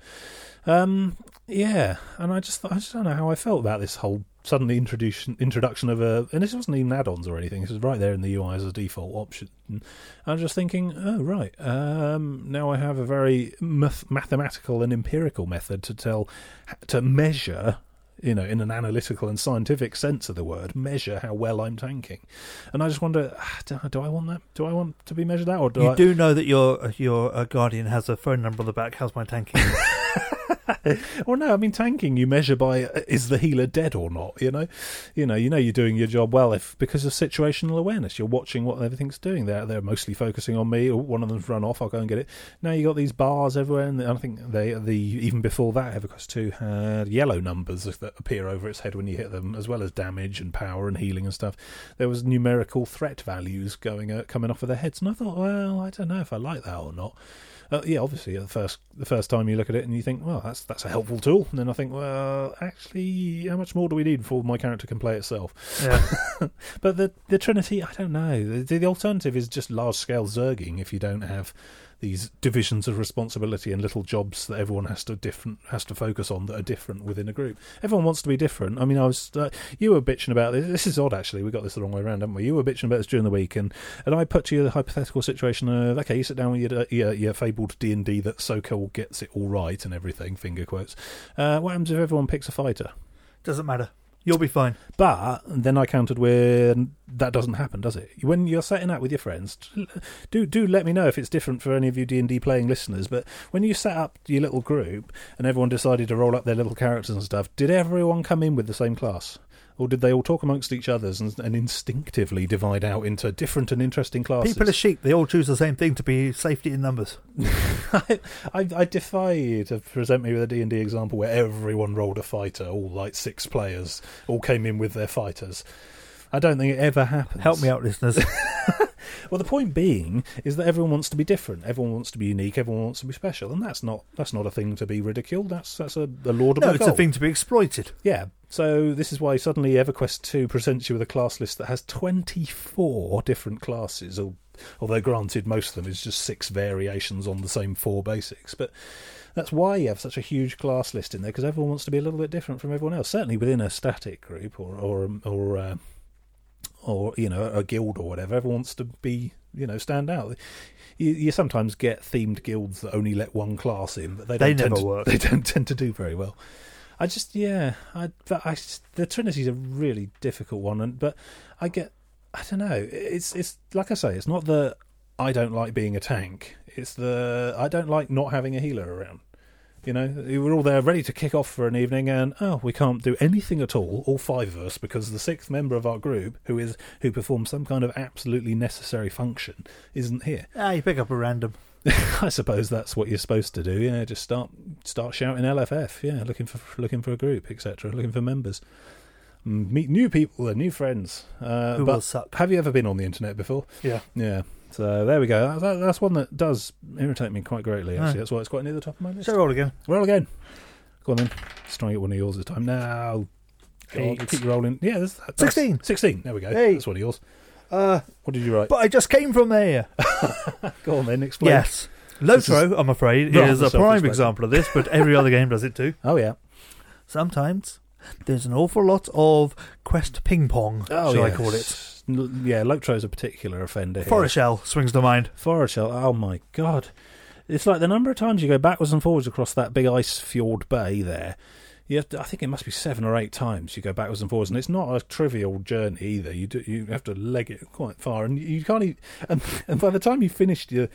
Yeah, and I just don't know how I felt about this whole suddenly introduction of and this wasn't even add-ons or anything, this was right there in the UI as a default option. I'm just thinking, oh right, now I have a very mathematical and empirical method to measure, in an analytical and scientific sense of the word, measure how well I'm tanking. And I just wonder, do I want that? Do I want to be measured that, or do know that your Guardian has a phone number on the back? How's my tanking? Well, no, I mean, tanking you measure by, is the healer dead or not? You know you're doing your job well because of situational awareness. You're watching what everything's doing. They're mostly focusing on me. Or one of them's run off. I'll go and get it. Now you got these bars everywhere, and I think even before that, EverQuest 2 had yellow numbers that appear over its head when you hit them, as well as damage and power and healing and stuff. There was numerical threat values coming off of their heads, and I thought, well, I don't know if I like that or not. Yeah, obviously, the first time you look at it and you think, well, that's a helpful tool. And then I think, well, actually, how much more do we need before my character can play itself? Yeah. But the Trinity, I don't know. The alternative is just large-scale zerging if you don't have these divisions of responsibility and little jobs that everyone has to focus on that are different within a group. Everyone wants to be different. I mean, you were bitching about this. This is odd, actually. We got this the wrong way around, haven't we? You were bitching about this during the week, and I put to you the hypothetical situation of, okay, you sit down with your fabled D&D that so-called gets it all right and everything, finger quotes. What happens if everyone picks a fighter? Doesn't matter. You'll be fine. But then I countered with, that doesn't happen, does it? When you're setting out with your friends, do let me know if it's different for any of you D&D playing listeners, but when you set up your little group and everyone decided to roll up their little characters and stuff, did everyone come in with the same class? Or did they all talk amongst each others and instinctively divide out into different and interesting classes? People are sheep. They all choose the same thing to be safety in numbers. I defy you to present me with a D&D example where everyone rolled a fighter, all like 6 players, all came in with their fighters. I don't think it ever happens. Help me out, listeners. Well, the point being is that everyone wants to be different. Everyone wants to be unique. Everyone wants to be special, and that's not a thing to be ridiculed. That's a laudable No, it's goal. a thing to be exploited. Yeah. So this is why suddenly EverQuest 2 presents you with a class list that has 24 different classes. Although granted, most of them is just 6 variations on the same 4 basics, but that's why you have such a huge class list in there, because everyone wants to be a little bit different from everyone else. Certainly within a static group or a guild or whatever, everyone wants to be, stand out. You sometimes get themed guilds that only let one class in, but they never work. They don't tend to do very well. The Trinity's a really difficult one, but I don't know. It's like I say, it's not that I don't like being a tank. It's the I don't like not having a healer around. We're all there ready to kick off for an evening, and we can't do anything at all 5 of us, because the 6th member of our group, who performs some kind of absolutely necessary function, isn't here. You pick up a random. I suppose that's what you're supposed to do. Yeah, just start shouting LFF. Yeah, looking for a group, etc. Looking for members. Meet new people and new friends. Who will suck. Have you ever been on the internet before? Yeah. Yeah. So there we go. That's one that does irritate me quite greatly, actually. That's why it's quite near the top of my list. So roll again. Roll again. Go on then. Let's try and get one of yours this time. Now. Keep rolling. Yeah, that's 16. 16. There we go. Hey. That's one of yours. What did you write? But I just came from there. Go on then, explain. Yes. Lotro, I'm afraid, is a prime example of this, but every other game does it too. Oh, yeah. Sometimes there's an awful lot of quest ping-pong, shall I call it. Yeah, Lotro's a particular offender here. Forest Shell swings to mind. Forest Shell, oh my God. It's like the number of times you go backwards and forwards across that big ice fjord bay there. I think it must be 7 or 8 times you go backwards and forwards, and it's not a trivial journey either. You have to leg it quite far, and you can't. And by the time you finished the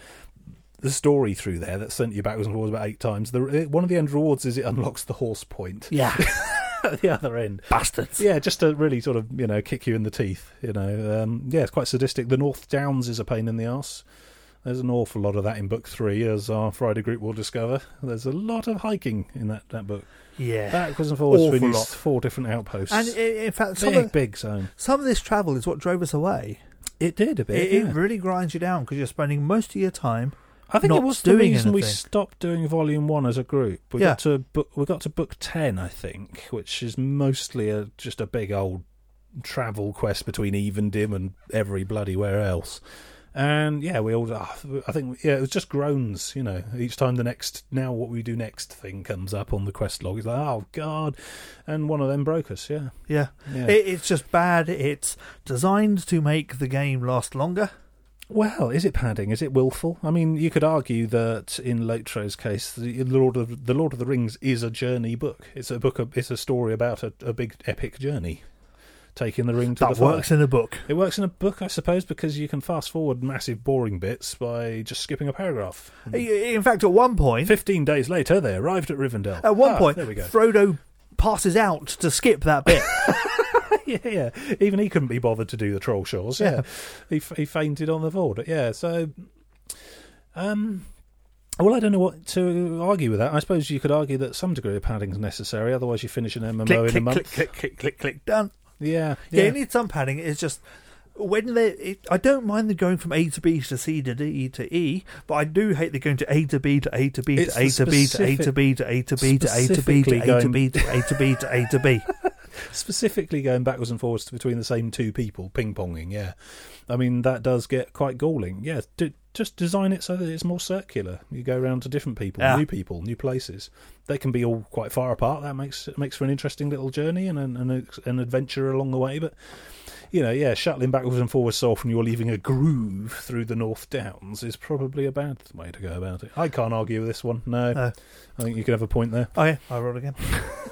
story through there that sent you backwards and forwards about 8 times, one of the end rewards is it unlocks the horse point. Yeah. At the other end. Bastards. Yeah, just to really sort of, kick you in the teeth, it's quite sadistic. The North Downs is a pain in the arse. There's an awful lot of that in book 3, as our Friday group will discover. There's a lot of hiking in that book. Yeah. Backwards and forwards between 4 different outposts. And in fact, big zone. Some of this travel is what drove us away. It did a bit. It really grinds you down because you're spending most of your time. I think it was the reason we anything. stopped doing Volume 1 as a group. We got to book 10, I think, which is mostly just a big old travel quest between Evendim and every bloody where else. And yeah, we all. I think it was just groans. Each time the next "now what we do next" thing comes up on the quest log, it's like, oh God, and one of them broke us. Yeah. It's just bad. It's designed to make the game last longer. Well, is it padding? Is it willful? I mean, you could argue that in Lotro's case, the Lord of the Rings is a journey book. It's a book. It's a story about a big epic journey, taking the ring to the fire. That works in a book. It works in a book, I suppose, because you can fast forward massive boring bits by just skipping a paragraph. In fact, at one point, 15 days later, they arrived at Rivendell. At one point, there we go. Frodo passes out to skip that bit. Yeah. Even he couldn't be bothered to do the troll shores. Yeah. He fainted on the board. Yeah, so... Well, I don't know what to argue with that. I suppose you could argue that some degree of padding is necessary, otherwise you finish an MMO in a month. Click, done. Yeah, you need some padding. It's just... I don't mind them going from A to B to C to D to E, but I do hate them going to A to B to A to B to A to B to A to B to A to B to A to B to A to B to A to B to A to B. Specifically going backwards and forwards between the same 2 people, ping-ponging, yeah. I mean, that does get quite galling. Yeah, just design it so that it's more circular. You go around to different people, new places. They can be all quite far apart. That makes for an interesting little journey and an adventure along the way, but... shuttling backwards and forwards so often you're leaving a groove through the North Downs is probably a bad way to go about it. I can't argue with this one, no. I think you could have a point there. Okay, I'll roll again.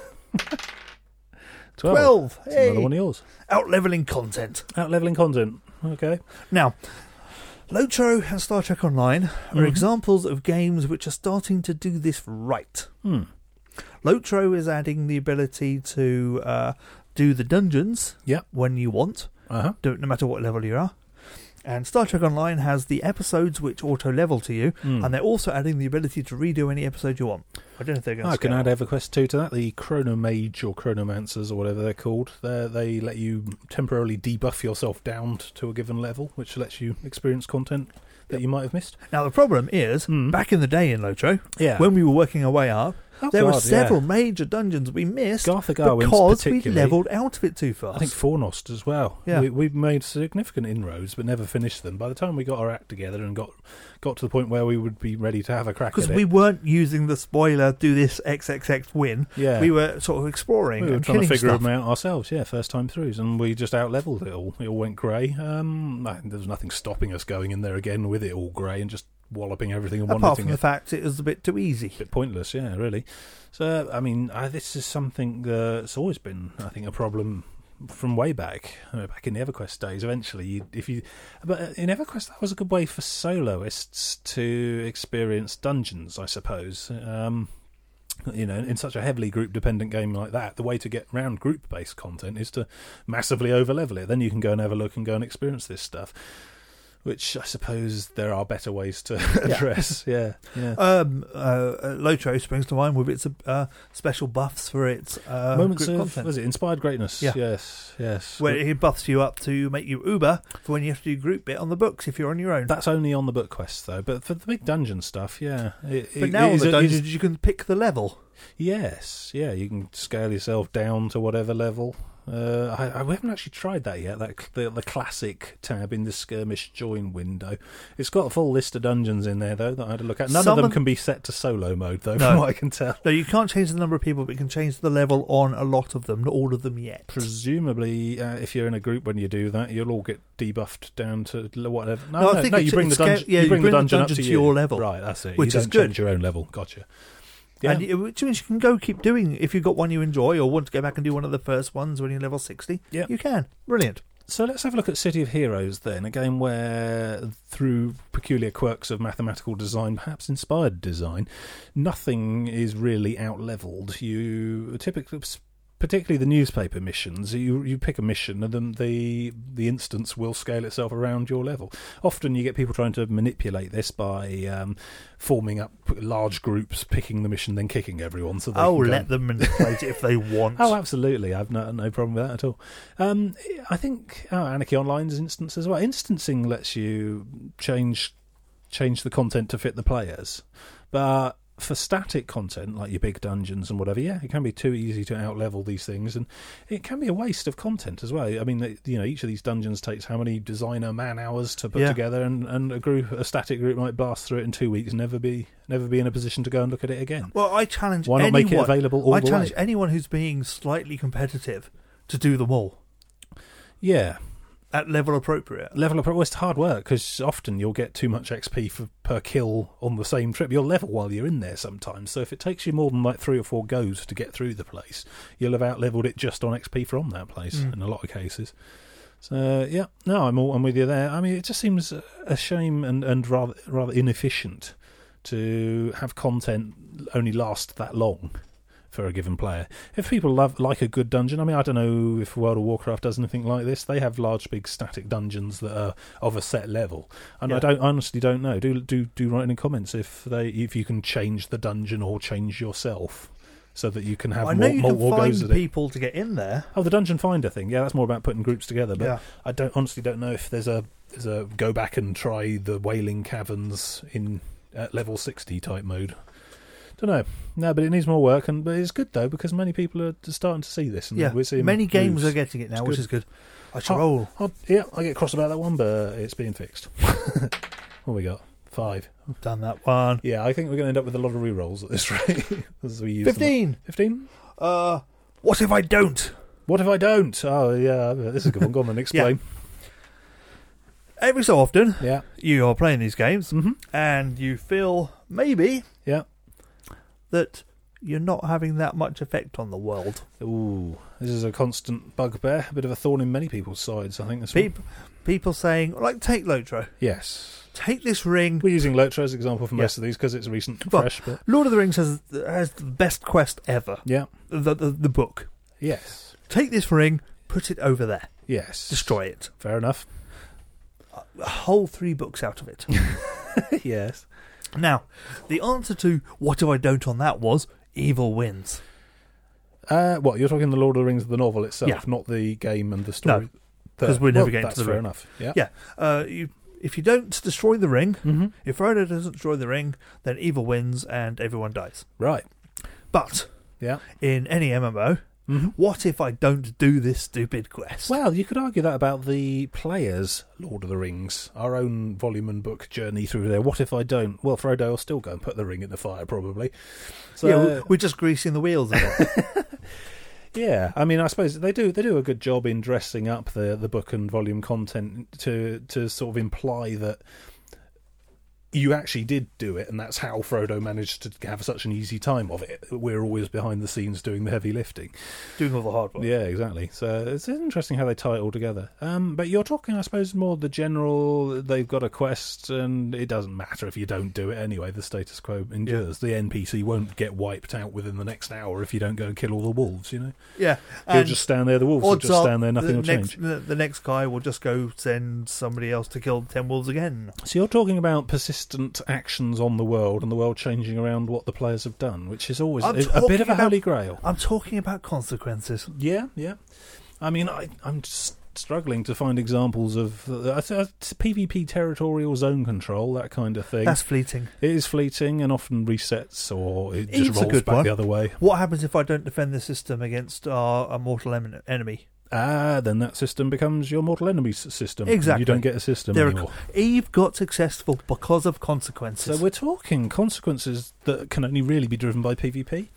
12. Hey. Another one of yours. Out-levelling content. Okay. Now, Lotro and Star Trek Online are examples of games which are starting to do this right. Lotro is adding the ability to do the dungeons Yep. when you want, Uh-huh. no matter what level you are. And Star Trek Online has the episodes which auto-level to you, and they're also adding the ability to redo any episode you want. I don't know if they're going to I can add EverQuest 2 to that. The Chronomage or Chronomancers or whatever they're called, they let you temporarily debuff yourself down to a given level, which lets you experience content that you might have missed. Now, the problem is, back in the day in Lotro, when we were working our way up, there were several major dungeons we missed because we levelled out of it too fast. I think Fornost as well. Yeah. We made significant inroads but never finished them. By the time we got our act together and got to the point where we would be ready to have a crack at it. Because we weren't using the spoiler, do this XXX win. Yeah. We were sort of exploring We were and trying to killing figure stuff. them out ourselves, first time throughs, and we just out-leveled it all. It all went grey. There was nothing stopping us going in there again with it all grey and just walloping everything and Apart one-hitting from the it. fact it was a bit too easy. A bit pointless, really. So, I mean, this is something that's always been, I think, a problem from way back in the EverQuest days. Eventually, but in EverQuest, that was a good way for soloists to experience dungeons, I suppose. In such a heavily group-dependent game like that, the way to get around group-based content is to massively over-level it. Then you can go and have a look and go and experience this stuff, which I suppose there are better ways to address. Lotro springs to mind with its special buffs for its Moments group of, content. was it Inspired Greatness? Yeah. Yes. Where it buffs you up to make you Uber for when you have to do group bit on the books if you're on your own. That's only on the book quests, though. But for the big dungeon stuff, But now on the dungeons, you can pick the level. Yes, you can scale yourself down to whatever level. We haven't actually tried that yet. The classic tab in the skirmish join window. It's got a full list of dungeons in there though that I had to look at. None of them can be set to solo mode though, from what I can tell. No, you can't change the number of people, but you can change the level on a lot of them, not all of them yet. Presumably, if you're in a group when you do that, you'll all get debuffed down to whatever. I think you bring the dungeon. You bring the dungeon up to your level, right? That's it. Which you is don't good. change your own level. Gotcha. Yeah. And which means you can go keep doing, if you've got one you enjoy or want to go back and do one of the first ones when you're level 60, you can. Brilliant. So let's have a look at City of Heroes then, a game where, through peculiar quirks of mathematical design, perhaps inspired design, nothing is really out-levelled. You typically, particularly the newspaper missions, you pick a mission and then the instance will scale itself around your level. Often you get people trying to manipulate this by forming up large groups, picking the mission, then kicking everyone. So they let them manipulate it if they want. Oh, absolutely. I've no problem with that at all. I think Anarchy Online's instance as well. Instancing lets you change the content to fit the players, but for static content like your big dungeons and whatever, it can be too easy to out-level these things, and it can be a waste of content as well. I mean, each of these dungeons takes how many designer man-hours to put together, and a static group might blast through it in 2 weeks and never be in a position to go and look at it again. Well, I challenge Why not make it available all the way? I challenge anyone who's being slightly competitive to do them all. Yeah. At level appropriate. Well, it's hard work because often you'll get too much XP per kill on the same trip. You'll level while you're in there sometimes. So if it takes you more than like 3 or 4 goes to get through the place, you'll have out-leveled it just on XP from that place in a lot of cases. So, I'm with you there. I mean, it just seems a shame and rather inefficient to have content only last that long for a given player. If people like a good dungeon, I mean, I don't know if World of Warcraft does anything like this. They have large, big, static dungeons that are of a set level, and I honestly don't know. Do write in the comments if you can change the dungeon or change yourself so that you can have more goes at it. I know you can find people to get in there. Oh, the dungeon finder thing. Yeah, that's more about putting groups together. But I honestly don't know if there's a go back and try the Wailing Caverns in level 60 type mode. Don't know. No, but it needs more work, but it's good though because many people are starting to see this. And we're seeing many games are getting it now, which is good. I get cross about that one, but it's being fixed. What we got? 5. Done that one. Yeah, I think we're going to end up with a lot of re-rolls at this rate. As we use 15. 15? What if I don't? What if I don't? Oh, yeah, this is a good one. Go on then, explain. Every so often, you are playing these games, and you feel maybe that you're not having that much effect on the world. Ooh, this is a constant bugbear, a bit of a thorn in many people's sides, I think. People saying, like, take Lotro. Yes. Take this ring. We're using Lotro as an example for most of these because it's recent and fresh. But Lord of the Rings has the best quest ever. Yeah. The book. Yes. take this ring, put it over there. Yes. Destroy it. Fair enough. A whole 3 books out of it. Yes. Now, the answer to what if I don't on that was evil wins. What, you're talking the Lord of the Rings of the novel itself, Yeah. not the game and the story? No, because we're never getting to the fair ring. Enough. Yeah. Yeah. If you don't destroy the ring, if Frodo doesn't destroy the ring, then evil wins and everyone dies. Right. But Yeah. in any MMO, what if I don't do this stupid quest? Well, you could argue that about the players' Lord of the Rings, our own volume and book journey through there. What if I don't? Well, Frodo will still go and put the ring in the fire, probably. So, yeah, we're just greasing the wheels of it. Yeah, I mean, I suppose they do a good job in dressing up the book and volume content to sort of imply that you actually did do it, and that's how Frodo managed to have such an easy time of it. We're always behind the scenes doing the heavy lifting. Doing all the hard work. Yeah, exactly. So it's interesting how they tie it all together. But you're talking, I suppose, more the general, they've got a quest, and it doesn't matter if you don't do it anyway. The status quo endures. Yeah. The NPC won't get wiped out within the next hour if you don't go and kill all the wolves, you know? Yeah. He'll just stand there, the wolves will just stand there, nothing will change. The next guy will just go send somebody else to kill 10 wolves again. So you're talking about persistent actions on the world and the world changing around what the players have done, which is always a bit of a holy grail. I'm talking about consequences. Yeah. I mean, I'm just struggling to find examples of PvP territorial zone control, that kind of thing. That's fleeting. It is fleeting and often resets, or it just rolls back the other way. What happens if I don't defend the system against a mortal enemy? Then that system becomes your mortal enemy system. Exactly. You don't get a system anymore. Eve got successful because of consequences. So we're talking consequences that can only really be driven by PvP?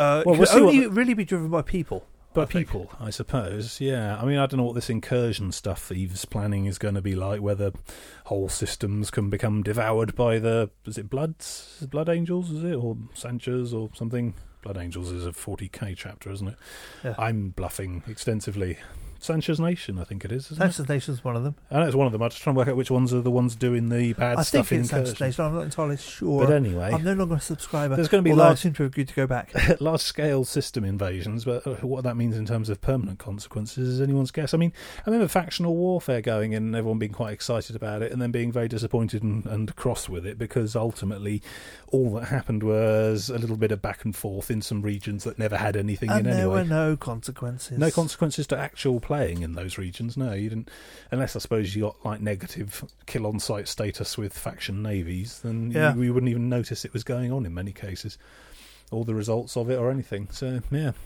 Really be driven by people. By people, I suppose, yeah. I mean, I don't know what this incursion stuff Eve's planning is going to be like, whether whole systems can become devoured by Blood Angels, is it? Or Sanchas or something? Blood Angels is a 40k chapter, isn't it? Yeah. I'm bluffing extensively. Sancha's Nation, I think it is, isn't Sancha's Nation's one of them. I know it's one of them. I'm just trying to work out which ones are the ones doing the bad stuff in Incursion. I think it's Sancha's Nation. I'm not entirely sure. But anyway, I'm no longer a subscriber. There's going to be I seem to agree to go back. large-scale system invasions, but what that means in terms of permanent consequences is anyone's guess. I mean, I remember factional warfare going in and everyone being quite excited about it and then being very disappointed and cross with it, because ultimately all that happened was a little bit of back and forth in some regions that never had anything in anyway. And there were no consequences. No consequences to actual playing in those regions. No, you didn't, unless I suppose you got like negative kill on site status with faction navies, then we wouldn't even notice it was going on in many cases, or the results of it or anything. So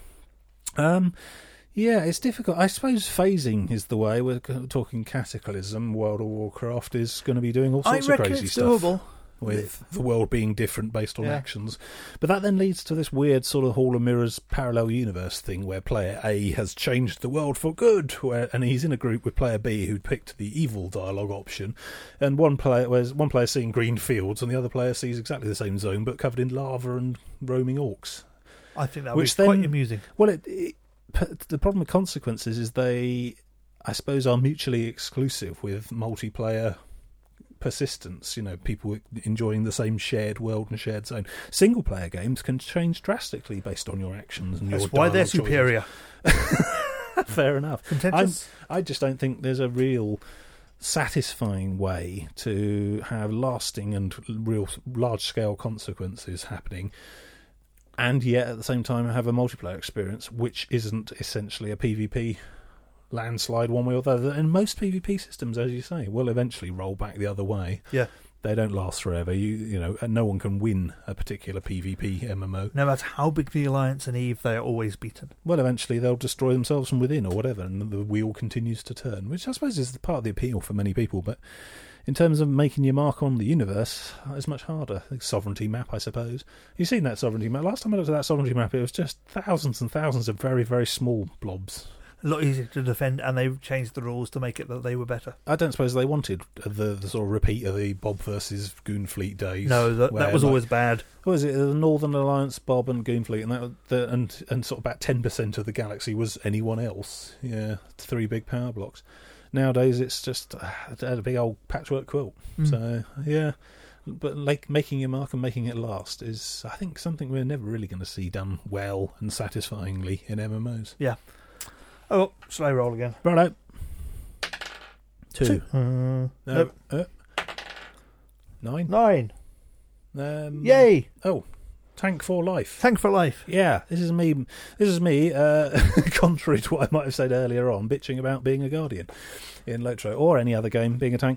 it's difficult. I suppose phasing is the way. We're talking Cataclysm. World of Warcraft is going to be doing all sorts of crazy stuff. Doable. With the world being different based on actions. But that then leads to this weird sort of Hall of Mirrors parallel universe thing where player A has changed the world for good, and he's in a group with player B who picked the evil dialogue option, and one player seeing green fields and the other player sees exactly the same zone but covered in lava and roaming orcs. I think that was quite amusing. Well, the problem with consequences is they, I suppose, are mutually exclusive with multiplayer persistence, people enjoying the same shared world and shared zone. Single player games can change drastically based on your actions and that's why they're superior. Fair enough. Contentious. I just don't think there's a real satisfying way to have lasting and real large scale consequences happening, and yet at the same time have a multiplayer experience which isn't essentially a PvP landslide one way or the other. And most PvP systems, as you say, will eventually roll back the other way. Yeah. They don't last forever. No one can win a particular PvP MMO. No matter how big the Alliance and Eve, they are always beaten. Well, eventually they'll destroy themselves from within or whatever, and the wheel continues to turn, which I suppose is part of the appeal for many people. But in terms of making your mark on the universe, it's much harder. The sovereignty map, I suppose. You've seen that sovereignty map. Last time I looked at that sovereignty map, it was just thousands and thousands of very, very small blobs. A lot easier to defend, and they've changed the rules to make it that they were better. I don't suppose they wanted the sort of repeat of the Bob versus Goonfleet days. No, that was always bad. What was it? The Northern Alliance, Bob and Goonfleet, and sort of about 10% of the galaxy was anyone else. Yeah, 3 big power blocks. Nowadays, it's just a big old patchwork quilt. So yeah. But like making your mark and making it last is, I think, something we're never really going to see done well and satisfyingly in MMOs. Yeah. Oh, slow roll again. Righto. 2. Nope. 9. 9. Yay! Oh, Tank for Life. Tank for Life. Yeah, this is me. Contrary to what I might have said earlier on, bitching about being a Guardian in Lotro or any other game, being a tank.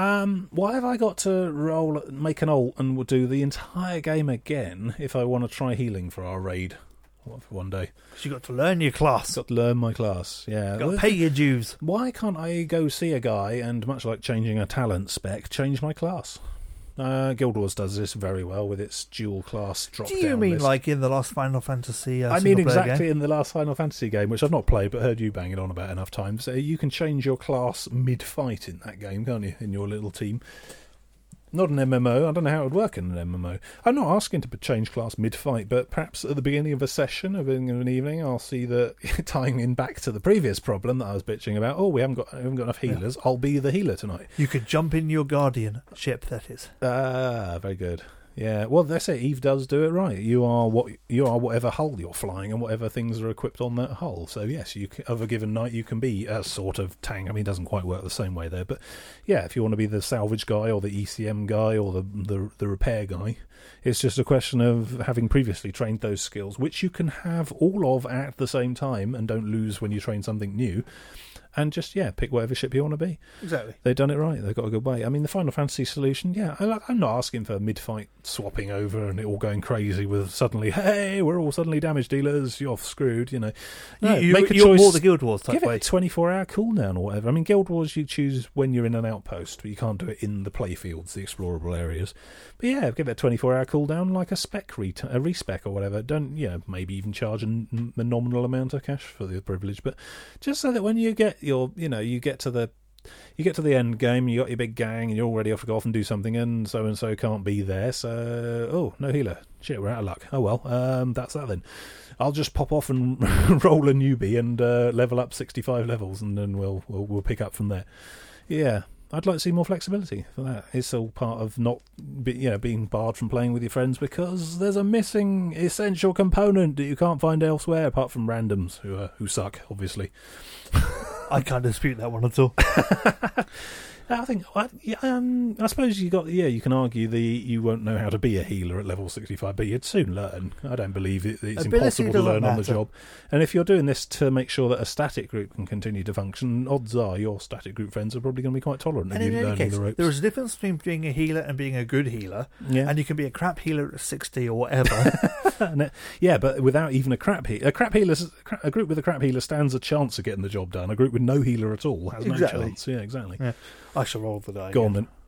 Why have I got to make an ult and do the entire game again if I want to try healing for our raid for one day? Because you got to learn your class. Got to learn my class. Yeah, got to pay your dues. Why can't I go see a guy and, much like changing a talent spec, change my class? Guild Wars does this very well with its dual class drop down. Do you mean list. Like in the last Final Fantasy? I mean exactly game? In the last Final Fantasy game, which I've not played but heard you banging on about enough times. So you can change your class mid-fight in that game, can't you? In your little team. Not an MMO. I don't know how it would work in an MMO. I'm not asking to change class mid-fight, but perhaps at the beginning of a session, of an evening, I'll see that tying in back to the previous problem that I was bitching about. Oh, we haven't got enough healers. Yeah. I'll be the healer tonight. You could jump in your Guardian ship. That is. Very good. Yeah, well, that's it. Eve does do it right. You are whatever hull you're flying and whatever things are equipped on that hull. So yes, of a given night you can be a sort of tank. I mean, it doesn't quite work the same way there, but yeah, if you want to be the salvage guy or the ECM guy or the repair guy, it's just a question of having previously trained those skills, which you can have all of at the same time and don't lose when you train something new. And just, pick whatever ship you want to be. Exactly. They've done it right. They've got a good way. I mean, the Final Fantasy solution, I'm not asking for mid-fight swapping over and it all going crazy with suddenly, hey, we're all suddenly damage dealers, you're screwed, No, make a you're choice. More the Guild Wars type give way. It a 24-hour cooldown or whatever. I mean, Guild Wars you choose when you're in an outpost, but you can't do it in the playfields, the explorable areas. But yeah, give it a 24-hour cooldown like a respec or whatever. Don't, maybe even charge a nominal amount of cash for the privilege, but just so that when you get you get to the end game, you got your big gang, and you're all ready off to go off and do something, and so can't be there. So, no healer. Shit, we're out of luck. Oh well, that's that then. I'll just pop off and roll a newbie and level up 65 levels, and then we'll pick up from there. Yeah. I'd like to see more flexibility for that. It's all part of not being barred from playing with your friends because there's a missing essential component that you can't find elsewhere apart from randoms who suck, obviously. I can't dispute that one at all. I think, I suppose you can argue you won't know how to be a healer at level 65, but you'd soon learn. I don't believe it's impossible to learn on the job. And if you're doing this to make sure that a static group can continue to function, odds are your static group friends are probably going to be quite tolerant of you learning the ropes. There is a difference between being a healer and being a good healer, and you can be a crap healer at 60 or whatever. But without even a crap healer, a group with a crap healer stands a chance of getting the job done. A group with no healer at all has no chance. Yeah, exactly. Yeah. I shall roll the die. Go on then.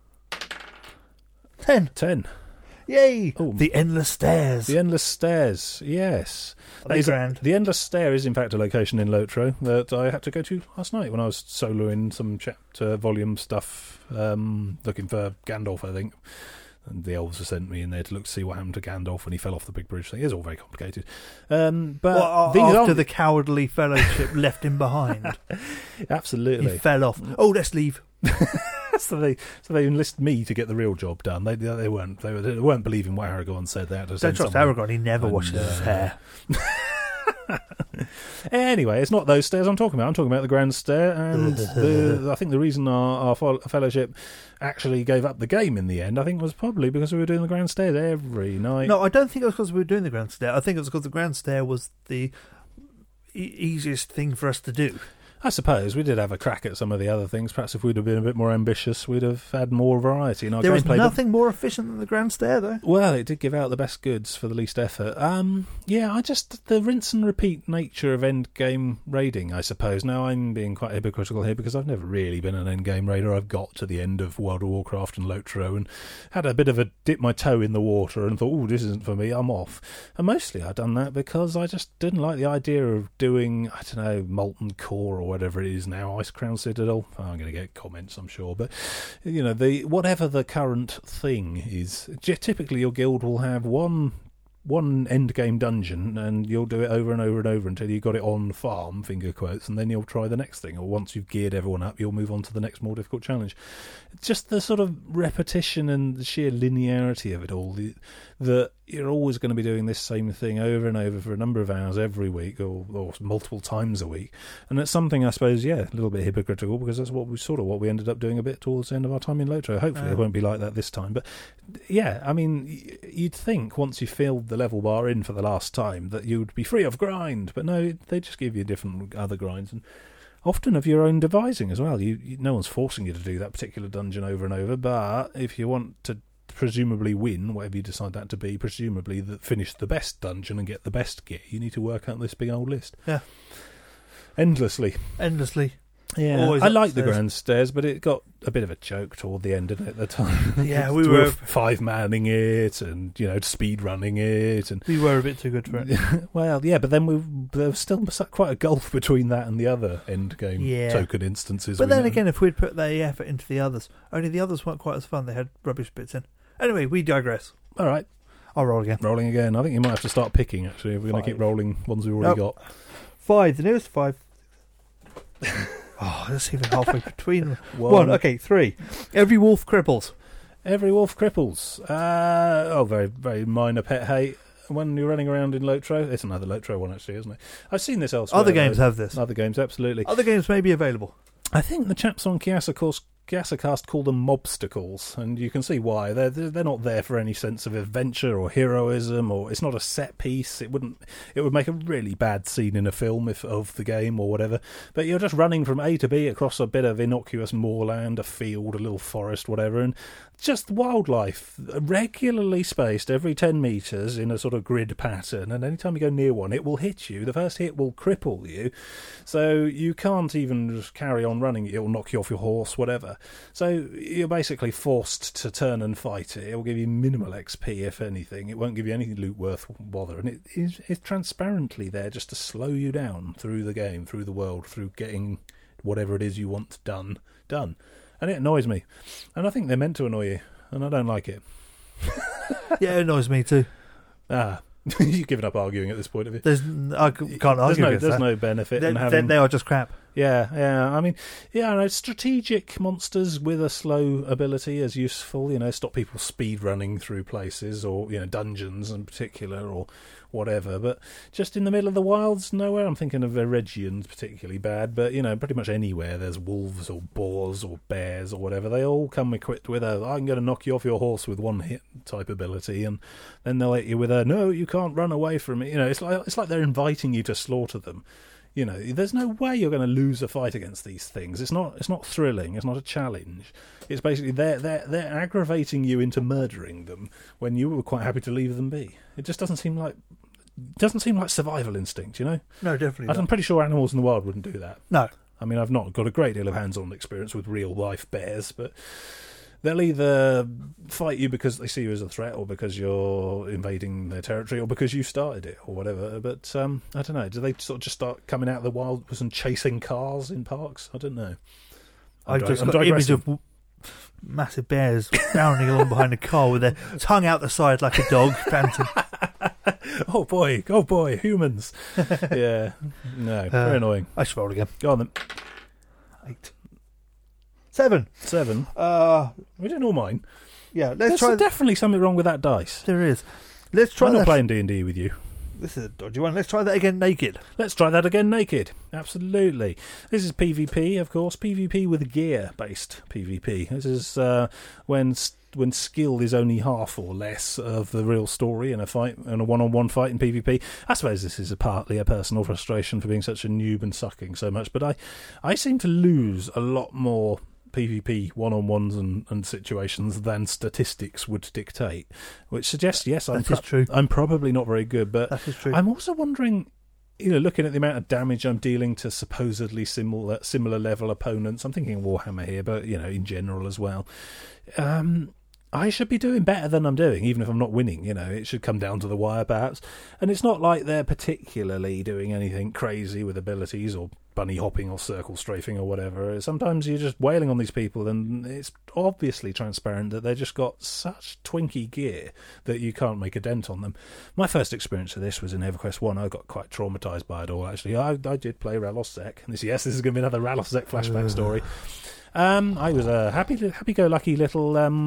10. Yay! Ooh. The Endless Stairs. The Endless Stairs, yes. Grand. The Endless Stair is in fact a location in Lotro that I had to go to last night when I was soloing some chapter volume stuff, looking for Gandalf, I think. And the elves have sent me in there to see what happened to Gandalf when he fell off the big bridge thing. It's all very complicated. After the cowardly fellowship left him behind. Absolutely. He fell off. Oh, let's leave. So they enlist me to get the real job done. They weren't believing what Aragorn said. They had to Don't trust Aragorn. He never washes his hair. Anyway, it's not those stairs I'm talking about. I'm talking about the Grand Stair, and I think the reason our fellowship actually gave up the game in the end, I think, was probably because we were doing the Grand Stair every night. No, I don't think it was because we were doing the Grand Stair. I think it was because the Grand Stair was the easiest thing for us to do. I suppose we did have a crack at some of the other things. Perhaps if we'd have been a bit more ambitious, we'd have had more variety in our gameplay. There was nothing more efficient than the Grand Stair, though. Well, it did give out the best goods for the least effort. The rinse and repeat nature of endgame raiding, I suppose. Now, I'm being quite hypocritical here because I've never really been an endgame raider. I've got to the end of World of Warcraft and Lotro and had a bit of a dip my toe in the water and thought, this isn't for me, I'm off. And mostly I've done that because I just didn't like the idea of doing, Molten Core or whatever it is now, Icecrown Citadel. I'm going to get comments, I'm sure, but whatever the current thing is, typically your guild will have one end game dungeon, and you'll do it over and over and over until you got it on farm, finger quotes, and then you'll try the next thing. Or once you've geared everyone up, you'll move on to the next more difficult challenge. Just the sort of repetition and the sheer linearity of it all. That you're always going to be doing this same thing over and over for a number of hours every week or multiple times a week. And it's something, I suppose, a little bit hypocritical, because that's what we ended up doing a bit towards the end of our time in Lotro. Hopefully it won't be like that this time. But yeah, I mean, you'd think once you filled the level bar in for the last time that you'd be free of grind. But no, they just give you different other grinds, and often of your own devising as well. No one's forcing you to do that particular dungeon over and over, but if you want to presumably win, whatever you decide that to be, presumably finish the best dungeon and get the best gear, you need to work out this big old list. Yeah. Endlessly. Yeah, Always I like upstairs. the grand stairs, but it got a bit of a joke toward the end, didn't it, at the time? Yeah, we were 5-manning it and, speed running it. And we were a bit too good for it. well, yeah, but then there was still quite a gulf between that and the other end game token instances. But then again, if we'd put the effort into the others, only the others weren't quite as fun. They had rubbish bits in. Anyway, we digress. All right. I'll roll again. Rolling again. I think you might have to start picking, actually, if we're going to keep rolling ones we've already got. 5. The nearest 5. That's even halfway between. 1. Okay, 3. Every wolf cripples. Every wolf cripples. Very, very minor pet hate. When you're running around in Lotro, it's another Lotro one, actually, isn't it? I've seen this elsewhere. Other games have this. Other games, absolutely. Other games may be available. I think the chaps on Kiasacast call them mobstacles, and you can see why. They're not there for any sense of adventure or heroism, or it's not a set piece. It would make a really bad scene in a film of the game or whatever. But you're just running from A to B across a bit of innocuous moorland, a field, a little forest, whatever, and just wildlife regularly spaced every 10 metres in a sort of grid pattern, and anytime you go near one, it will hit you. The first hit will cripple you, so you can't even just carry on running. It will knock you off your horse, whatever. So you're basically forced to turn and fight it. It will give you minimal XP, if anything. It won't give you any loot worth bother, and it's transparently there just to slow you down through the game, through the world, through getting whatever it is you want done. And it annoys me. And I think they're meant to annoy you. And I don't like it. Yeah, it annoys me too. You've given up arguing at this point, have you? I can't argue against that. There's no benefit in having... They are just crap. Yeah. I mean, strategic monsters with a slow ability is useful. Stop people speed running through places or, dungeons in particular or whatever. But just in the middle of the wilds, nowhere. I'm thinking of Eregions particularly bad, but, pretty much anywhere there's wolves or boars or bears or whatever. They all come equipped with I'm going to knock you off your horse with one hit type ability, and then they'll hit you with no, you can't run away from it. It's like they're inviting you to slaughter them. There's no way you're going to lose a fight against these things. It's not thrilling. It's not a challenge. It's basically they're aggravating you into murdering them when you were quite happy to leave them be. It just doesn't seem like survival instinct. No, definitely not. I'm pretty sure animals in the wild wouldn't do that. No. I mean, I've not got a great deal of hands-on experience with real-life bears, but they'll either fight you because they see you as a threat, or because you're invading their territory, or because you started it, or whatever. But I don't know. Do they sort of just start coming out of the wild and chasing cars in parks? I don't know. I've just got an image of massive bears bounding along behind a car with their tongue out the side like a dog, panting. Oh boy, humans. Yeah. No, very annoying. I should roll again. Go on then. 8. 7. We didn't all mine. Yeah, There's definitely something wrong with that dice. There is. Let's try I'm that. not playing D&D with you. This is a dodgy one. Let's try that again naked. Let's try that again naked. Absolutely. This is PvP, of course. PvP with gear-based PvP. This is when skill is only half or less of the real story in a fight, in a one-on-one fight in PvP. I suppose this is partly a personal frustration for being such a noob and sucking so much, but I seem to lose a lot more PvP one-on-ones and situations than statistics would dictate, which suggests, yes, I'm probably not very good, but that is true. I'm also wondering, looking at the amount of damage I'm dealing to supposedly similar level opponents, I'm thinking Warhammer here, but, in general as well, I should be doing better than I'm doing, even if I'm not winning. It should come down to the wire, perhaps. And it's not like they're particularly doing anything crazy with abilities or bunny hopping or circle strafing or whatever. Sometimes you're just wailing on these people, and it's obviously transparent that they've just got such twinky gear that you can't make a dent on them. My first experience of this was in EverQuest 1. I got quite traumatised by it all, actually. I did play Ralosek. And this is going to be another Ralosek flashback story. I was a happy-go-lucky little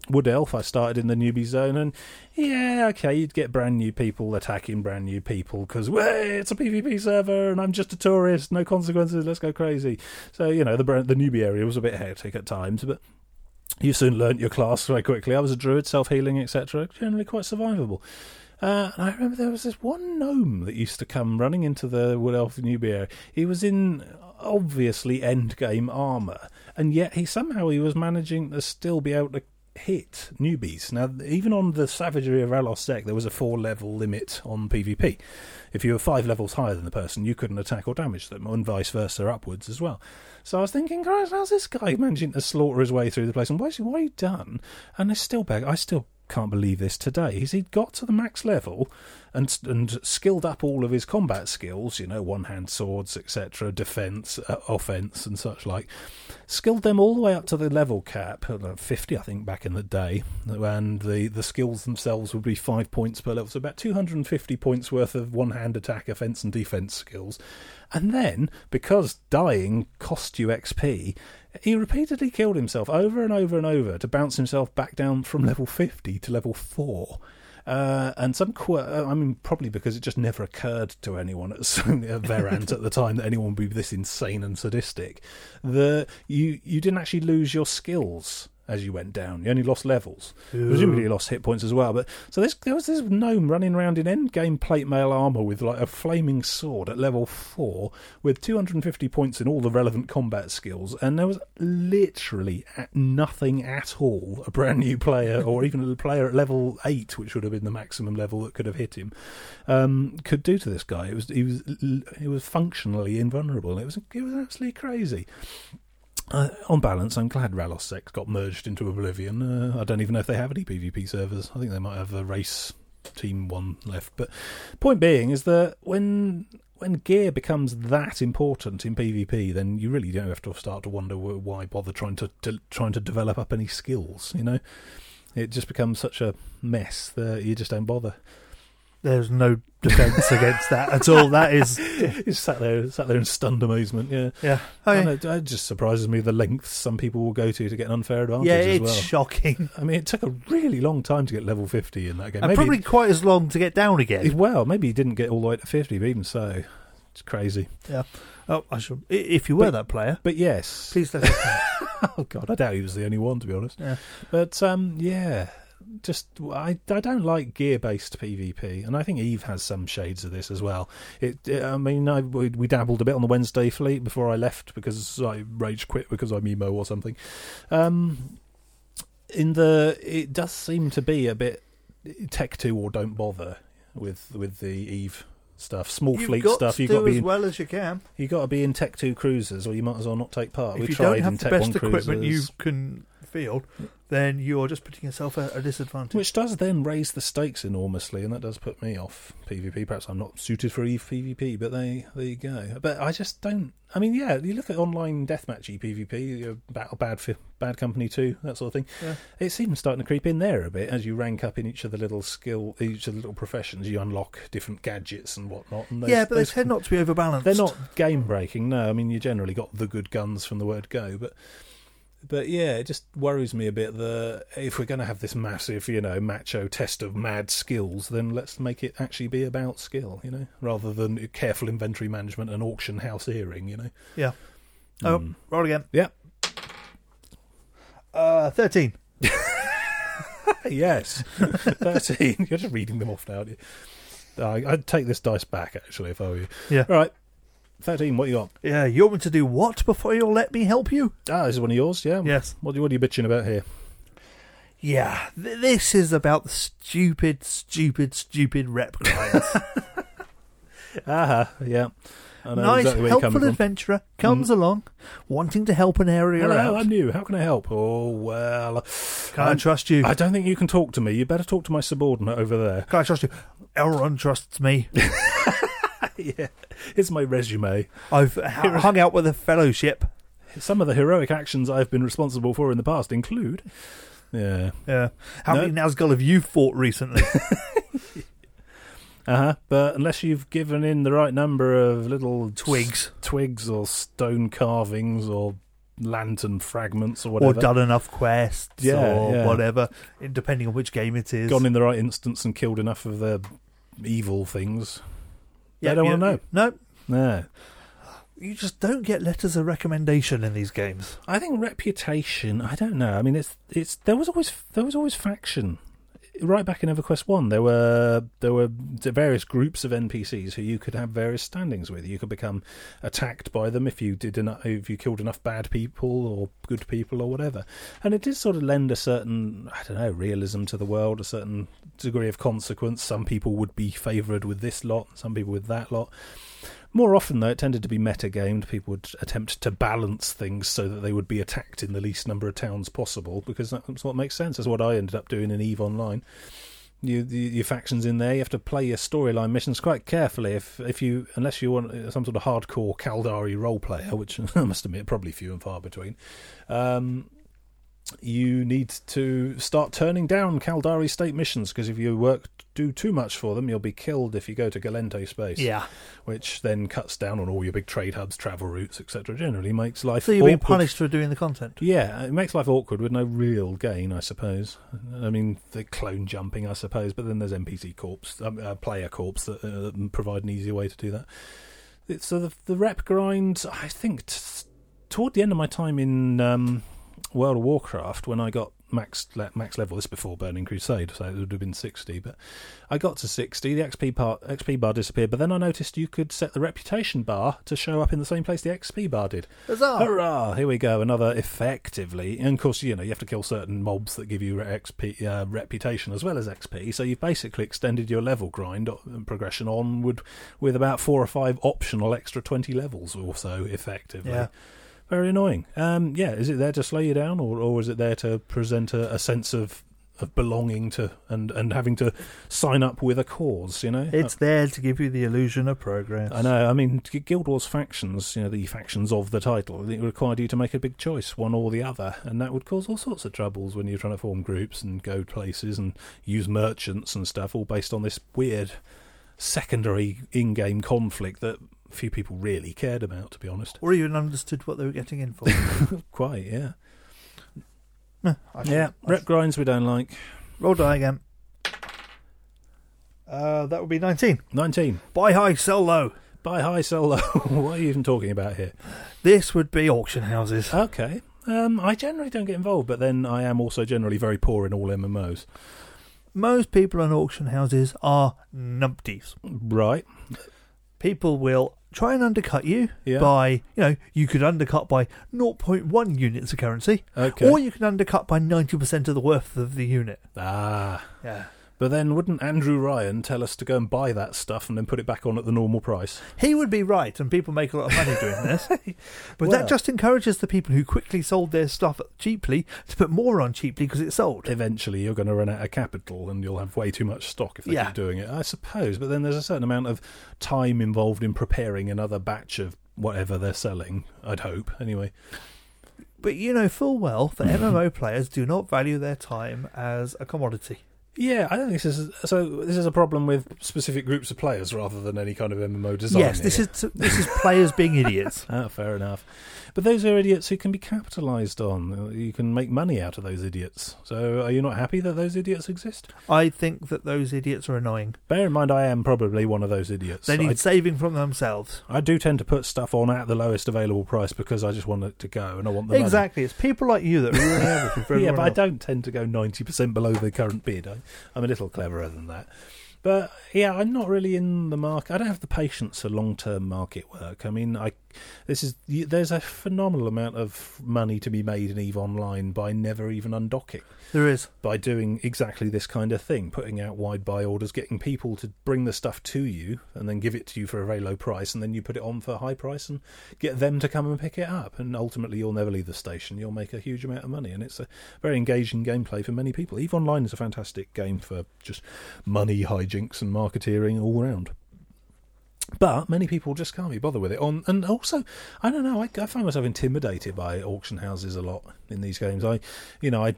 Wood Elf, I started in the newbie zone, and yeah, okay, you'd get brand new people attacking brand new people because, it's a PvP server and I'm just a tourist, no consequences, let's go crazy. So, the newbie area was a bit hectic at times, but you soon learnt your class very quickly. I was a druid, self-healing, etc., generally quite survivable. And I remember there was this one gnome that used to come running into the Wood Elf newbie area. He was in obviously endgame armour, and yet he was managing to still be able to hit newbies. Now, even on the Savagery of Ralos Sec, there was a 4-level limit on PvP. If you were 5 levels higher than the person, you couldn't attack or damage them, and vice versa upwards as well. So I was thinking, guys, how's this guy managing to slaughter his way through the place? And what he done? And I still can't believe this today. He'd got to the max level and skilled up all of his combat skills, one-hand swords, etc., defence, offence, and such like. Skilled them all the way up to the level cap, 50, I think, back in the day. And the skills themselves would be 5 points per level, so about 250 points worth of one-hand attack, offence, and defence skills. And then, because dying cost you XP, he repeatedly killed himself over and over and over to bounce himself back down from level 50 to level 4. And probably because it just never occurred to anyone at Verant at the time that anyone would be this insane and sadistic. You didn't actually lose your skills as you went down. You only lost levels. Ooh. Presumably you lost hit points as well. But so there was this gnome running around in endgame plate mail armour with like a flaming sword at level 4 with 250 points in all the relevant combat skills, and there was literally nothing at all a brand new player or even a player at level 8, which would have been the maximum level that could have hit him, could do to this guy. He was functionally invulnerable. It was absolutely crazy. On balance, I'm glad Ralos Sec got merged into Oblivion. I don't even know if they have any PvP servers. I think they might have a race team one left. But point being is that when gear becomes that important in PvP, then you really don't have to start to wonder why bother trying to develop up any skills. It just becomes such a mess that you just don't bother. There's no defence against that at all. That is, he's sat there in stunned amazement. Yeah. It just surprises me the lengths some people will go to get an unfair advantage. Yeah, it's shocking. I mean, it took a really long time to get level 50 in that game. And probably quite as long to get down again. Well, maybe he didn't get all the way to 50, but even so, it's crazy. Yeah. Oh, I should. If you were that player, but yes, please let us know. Oh God, I doubt he was the only one, to be honest. Yeah. But yeah. I don't like gear-based PvP, and I think Eve has some shades of this as well. We dabbled a bit on the Wednesday fleet before I left because I rage quit because I'm emo or something. It does seem to be a bit Tech 2 or don't bother with the Eve stuff, fleet stuff. You've got to do as well as you can. You got to be in Tech 2 cruisers, or you might as well not take part. If you don't have the best equipment you can field, then you're just putting yourself at a disadvantage. Which does then raise the stakes enormously, and that does put me off PvP. Perhaps I'm not suited for Eve PvP, but there you go. But I just don't. I mean, yeah, you look at online deathmatchy PvP, Bad Company 2, that sort of thing. Yeah. It seems starting to creep in there a bit as you rank up in each of the little professions. You unlock different gadgets and whatnot. And but they tend not to be overbalanced. They're not game breaking. No, I mean you generally got the good guns from the word go, But yeah, it just worries me a bit that if we're going to have this massive, macho test of mad skills, then let's make it actually be about skill, rather than careful inventory management and auction house earring, Yeah. Roll again. Yeah. 13. Yes. 13. You're just reading them off now, aren't you? I'd take this dice back, actually, if I were you. Yeah. All right. 13, what you got? Yeah, you want me to do what before you'll let me help you? This is one of yours, yeah? Yes. What are you bitching about here? Yeah, this is about the stupid rep grinds. Yeah. Nice, exactly helpful adventurer comes along, wanting to help an area out. Hello, I'm new. How can I help? Oh, well... Can I trust you? I don't think you can talk to me. You better talk to my subordinate over there. Can I trust you? Elrond trusts me. Yeah, it's my resume. I've hung out with a fellowship. Some of the heroic actions I've been responsible for in the past include... Yeah. How many Nazgul have you fought recently? But unless you've given in the right number of little twigs or stone carvings or lantern fragments or whatever. Or done enough quests or whatever, depending on which game it is. Gone in the right instance and killed enough of the evil things. They don't want to know. No. No. You just don't get letters of recommendation in these games. I think reputation, I don't know. I mean, it's there was always faction. Right back in EverQuest 1, there were various groups of NPCs who you could have various standings with. You could become attacked by them if you killed enough bad people or good people or whatever. And it did sort of lend a certain, I don't know, realism to the world, a certain degree of consequence. Some people would be favoured with this lot, some people with that lot. More often, though, it tended to be meta-gamed. People would attempt to balance things so that they would be attacked in the least number of towns possible, because that's what makes sense. That's what I ended up doing in EVE Online. Your factions in there, you have to play your storyline missions quite carefully. Unless you want some sort of hardcore Caldari role player, which I must admit probably few and far between. You need to start turning down Caldari state missions, because if you do too much for them, you'll be killed if you go to Galente space. Yeah. Which then cuts down on all your big trade hubs, travel routes, etc. Generally makes life awkward. So you're being punished for doing the content? Yeah, it makes life awkward with no real gain, I suppose. I mean, the clone jumping, I suppose, but then there's NPC corps, player corps that provide an easier way to do that. So the rep grind, I think, toward the end of my time in World of Warcraft, when I got max level, this before Burning Crusade, so it would have been 60, but I got to 60, the XP bar disappeared, but then I noticed you could set the reputation bar to show up in the same place the XP bar did. Huzzah! Hurrah! Here we go, another effectively, and of course, you have to kill certain mobs that give you XP, reputation as well as XP, so you've basically extended your level grind progression onward with about 4 or 5 optional extra 20 levels or so, effectively. Yeah. Very annoying. Is it there to slow you down, or is it there to present a sense of belonging to and having to sign up with a cause, It's there to give you the illusion of progress. I know. I mean, Guild Wars factions, the factions of the title, it required you to make a big choice, one or the other, and that would cause all sorts of troubles when you're trying to form groups and go places and use merchants and stuff, all based on this weird secondary in-game conflict that few people really cared about, to be honest. Or even understood what they were getting in for. Quite, yeah. No, rep grinds we don't like. Roll die again. That would be 19. 19. Buy high, sell low. Buy high, sell low. What are you even talking about here? This would be auction houses. Okay. I generally don't get involved, but then I am also generally very poor in all MMOs. Most people on auction houses are numpties. Right. People will try and undercut you by, you could undercut by 0.1 units of currency, or you can undercut by 90% of the worth of the unit. Ah. Yeah. But then wouldn't Andrew Ryan tell us to go and buy that stuff and then put it back on at the normal price? He would be right, and people make a lot of money doing this. But that just encourages the people who quickly sold their stuff cheaply to put more on cheaply because it's sold. Eventually you're going to run out of capital and you'll have way too much stock if they keep doing it, I suppose. But then there's a certain amount of time involved in preparing another batch of whatever they're selling, I'd hope, anyway. But you know full well that MMO players do not value their time as a commodity. Yeah, I don't think this is a problem with specific groups of players rather than any kind of MMO design. Yes, this is players being idiots. Fair enough. But those are idiots who can be capitalised on. You can make money out of those idiots. So are you not happy that those idiots exist? I think that those idiots are annoying. Bear in mind, I am probably one of those idiots. They need saving from themselves. I do tend to put stuff on at the lowest available price because I just want it to go and I want the money. Exactly. It's people like you that ruin everything for everyone but else. I don't tend to go 90% below the current bid. I'm a little cleverer than that. But yeah, I'm not really in the market. I don't have the patience for long-term market work. I mean, there's a phenomenal amount of money to be made in EVE Online by never even undocking. There is. By doing exactly this kind of thing, putting out wide buy orders, getting people to bring the stuff to you and then give it to you for a very low price, and then you put it on for a high price and get them to come and pick it up. And ultimately, you'll never leave the station. You'll make a huge amount of money, and it's a very engaging gameplay for many people. EVE Online is a fantastic game for just money hijinks and marketeering all around. But many people just can't be bothered with it. And also, I don't know, I find myself intimidated by auction houses a lot in these games. I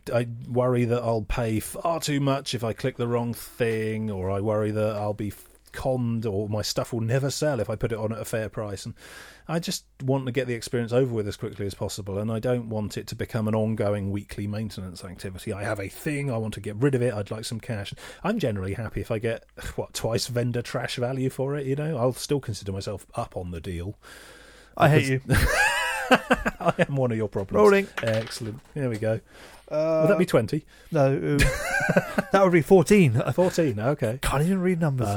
worry that I'll pay far too much if I click the wrong thing, or I worry that I'll be conned, or my stuff will never sell if I put it on at a fair price. And I just want to get the experience over with as quickly as possible, and I don't want it to become an ongoing weekly maintenance activity. I have a thing, I want to get rid of it, I'd like some cash. I'm generally happy if I get, twice vendor trash value for it, I'll still consider myself up on the deal. I hate you. I am one of your problems. Rolling. Excellent. Here we go. Would that be 20? No. That would be 14. 14, okay. Can't even read numbers.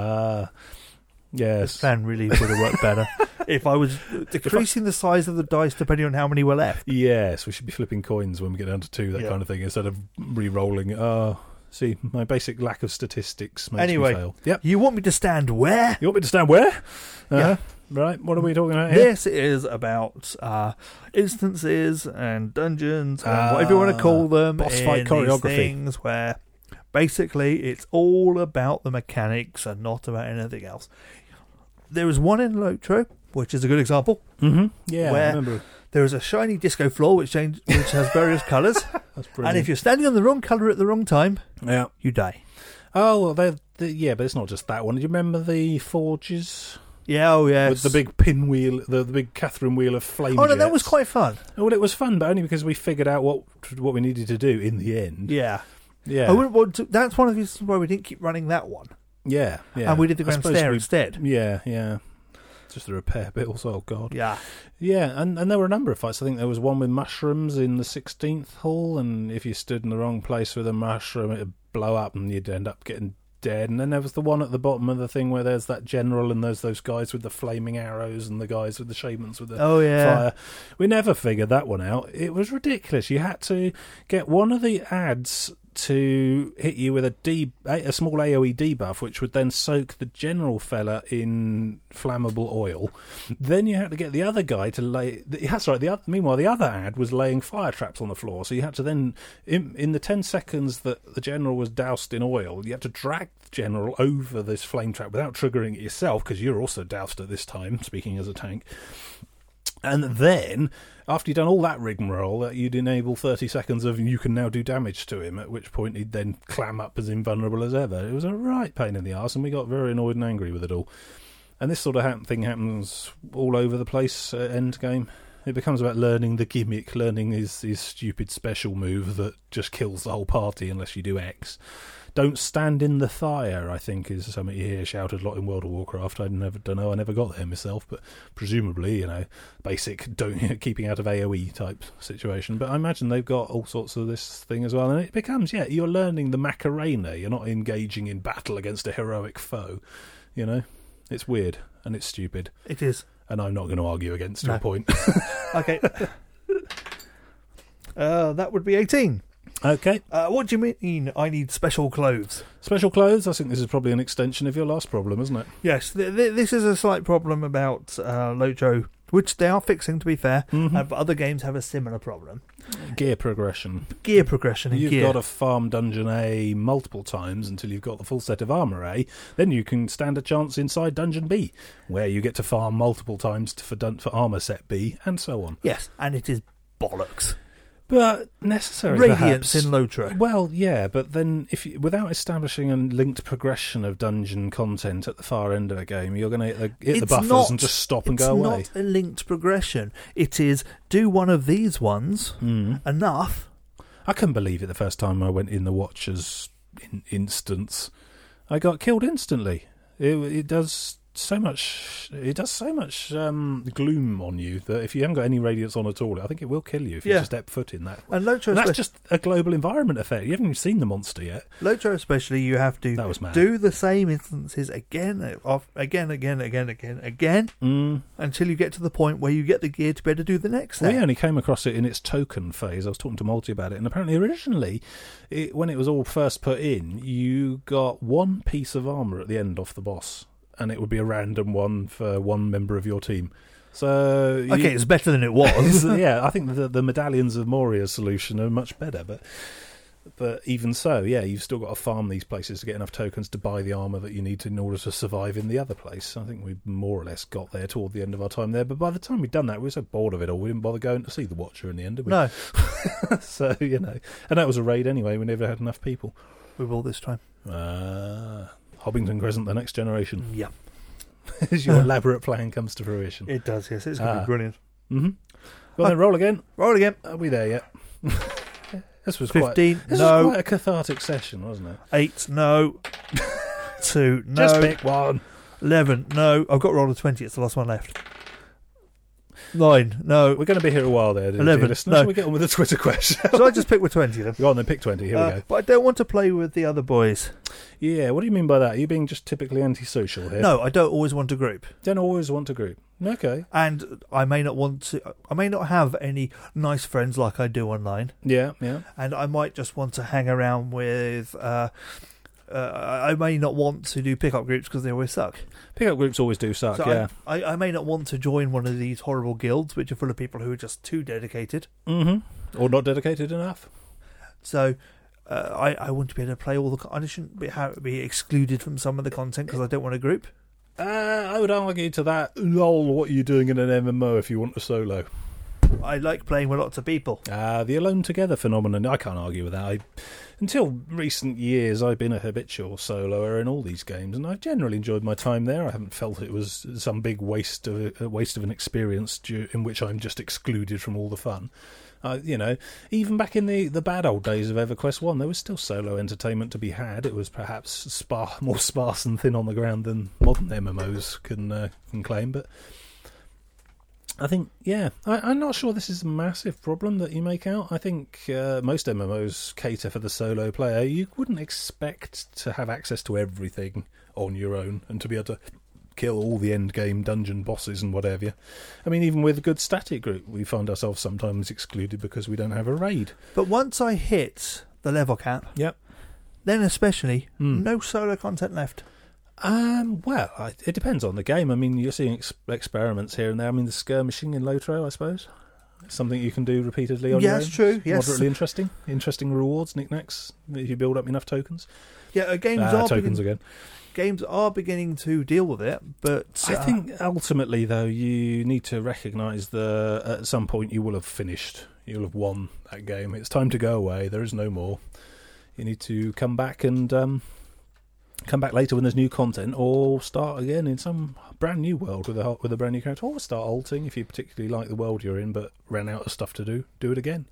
Yes. This plan really would have worked better if I was decreasing the size of the dice depending on how many were left. Yes, we should be flipping coins when we get down to 2, that kind of thing, instead of re-rolling. See, my basic lack of statistics makes me fail. Yep. You want me to stand where? You want me to stand where? Yeah. Right, what are we talking about here? This is about instances and dungeons and whatever you want to call them. Boss fight choreography. Things where basically it's all about the mechanics and not about anything else. There is one in Lotro, which is a good example. Mm-hmm. Yeah, where I remember. There is a shiny disco floor which has various colours. That's brilliant. And if you're standing on the wrong colour at the wrong time, you die. Oh, well, yeah, but it's not just that one. Do you remember the forges? Yeah, oh yes. With the big pinwheel, the big Catherine wheel of flame Oh, no, jets. that was quite fun. Well, it was fun, but only because we figured out what we needed to do in the end. Yeah. Yeah. I wouldn't want to, that's one of the reasons why we didn't keep running that one. Yeah, yeah. And we did the Grand Stair instead. Yeah, yeah. Just the repair bills, oh God. Yeah. Yeah, and there were a number of fights. I think there was one with mushrooms in the 16th hall, and if you stood in the wrong place with a mushroom, it'd blow up and you'd end up getting dead. And then there was the one at the bottom of the thing where there's that general and there's those guys with the flaming arrows and the guys with the shamans with the fire. We never figured that one out. It was ridiculous. You had to get one of the ads to hit you with a small AoE debuff, which would then soak the general fella in flammable oil. Then you had to get the other guy to lay. Meanwhile, the other ad was laying fire traps on the floor. So you had to then, in the 10 seconds that the general was doused in oil, you had to drag the general over this flame trap without triggering it yourself, because you're also doused at this time. Speaking as a tank. And then, after you'd done all that rigmarole, you'd enable 30 seconds of you can now do damage to him, at which point he'd then clam up as invulnerable as ever. It was a right pain in the arse, and we got very annoyed and angry with it all. And this sort of thing happens all over the place at Endgame. It becomes about learning the gimmick, learning his stupid special move that just kills the whole party unless you do X. Don't stand in the fire, I think, is something you hear shouted a lot in World of Warcraft. I never got there myself, but presumably, basic keeping out of AoE type situation. But I imagine they've got all sorts of this thing as well, and it becomes, you're learning the Macarena. You're not engaging in battle against a heroic foe. It's weird and it's stupid. It is, and I'm not going to argue against your point. Okay, that would be 18. Okay. What do you mean I need special clothes? Special clothes? I think this is probably an extension of your last problem, isn't it? Yes, this is a slight problem about Lotro, which they are fixing, to be fair, but other games have a similar problem. Gear progression. You've got to farm Dungeon A multiple times until you've got the full set of Armour A. Then you can stand a chance inside Dungeon B, where you get to farm multiple times for Armour set B, and so on. Yes, and it is bollocks. But necessary, Radiance perhaps. in Lotro. Well, yeah, but then without establishing a linked progression of dungeon content at the far end of a game, you're going to hit the buffers and just stop and go away. It's not a linked progression. It is, do one of these ones, enough. I couldn't believe it the first time I went in the Watcher's instance. I got killed instantly. It does so much gloom on you that if you haven't got any radiance on at all, I think it will kill you if you just step foot in that. And Lotro, that's just a global environment effect. You haven't even seen the monster yet. Lotro especially, you have to do the same instances again, until you get to the point where you get the gear to be able to do the next thing. We only came across it in its token phase. I was talking to Multi about it, and apparently originally, when it was all first put in, you got one piece of armour at the end off the boss, and it would be a random one for one member of your team. So it's better than it was. Yeah, I think the Medallions of Moria solution are much better, but even so, you've still got to farm these places to get enough tokens to buy the armour that you need in order to survive in the other place. I think we more or less got there toward the end of our time there, but by the time we'd done that, we were so bored of it all, we didn't bother going to see the Watcher in the end, did we? No. So, and that was a raid anyway, we never had enough people. We will this time. Hobbington Crescent, the next generation. Yeah. As your elaborate plan comes to fruition. It does, yes. It's going to be brilliant. Mm-hmm. Well, then roll again. Roll again. Are we there yet? This was 15, was quite a cathartic session, wasn't it? 8, no. 2, no. Just pick one. 11, no. I've got to roll a 20. It's the last one left. 9, no. We're going to be here a while there, 11, no. Shall we get on with the Twitter question? So I just pick with 20 then? Go on then, pick 20. Here we go. But I don't want to play with the other boys. Yeah, what do you mean by that? Are you being just typically antisocial here? No, I don't always want to group. Don't always want to group. Okay. And I may not have any nice friends like I do online. Yeah, yeah. And I might just want to hang around with... I may not want to do pickup groups because they always suck. Pickup groups always do suck, so yeah. I may not want to join one of these horrible guilds which are full of people who are just too dedicated. Mm-hmm. Or not dedicated enough. So... I want to be able to play all the... I shouldn't be excluded from some of the content because I don't want a group. I would argue to that, lol, what are you doing in an MMO if you want a solo? I like playing with lots of people. The Alone Together phenomenon, I can't argue with that. Until recent years, I've been a habitual soloer in all these games, and I've generally enjoyed my time there. I haven't felt it was some big waste of an experience in which I'm just excluded from all the fun. Even back in the bad old days of EverQuest 1, there was still solo entertainment to be had. It was perhaps more sparse and thin on the ground than modern MMOs can claim, but I think, I'm not sure this is a massive problem that you make out. I think most MMOs cater for the solo player. You wouldn't expect to have access to everything on your own and to be able to kill all the end game dungeon bosses and whatever. I mean, even with a good static group, we find ourselves sometimes excluded because we don't have a raid. But once I hit the level cap, yep, then especially no solo content left. It depends on the game. I mean, you're seeing experiments here and there. I mean, the skirmishing in Lotro, I suppose, something you can do repeatedly on your own. Yes, true. Yes, moderately interesting rewards, knickknacks if you build up enough tokens. Yeah, games are beginning to deal with it, but I think ultimately, though, you need to recognise that at some point you will have finished. You'll have won that game. It's time to go away. There is no more. You need to come back and come back later when there's new content, or start again in some brand new world with a brand new character, or start alting if you particularly like the world you're in but ran out of stuff to do. Do it again.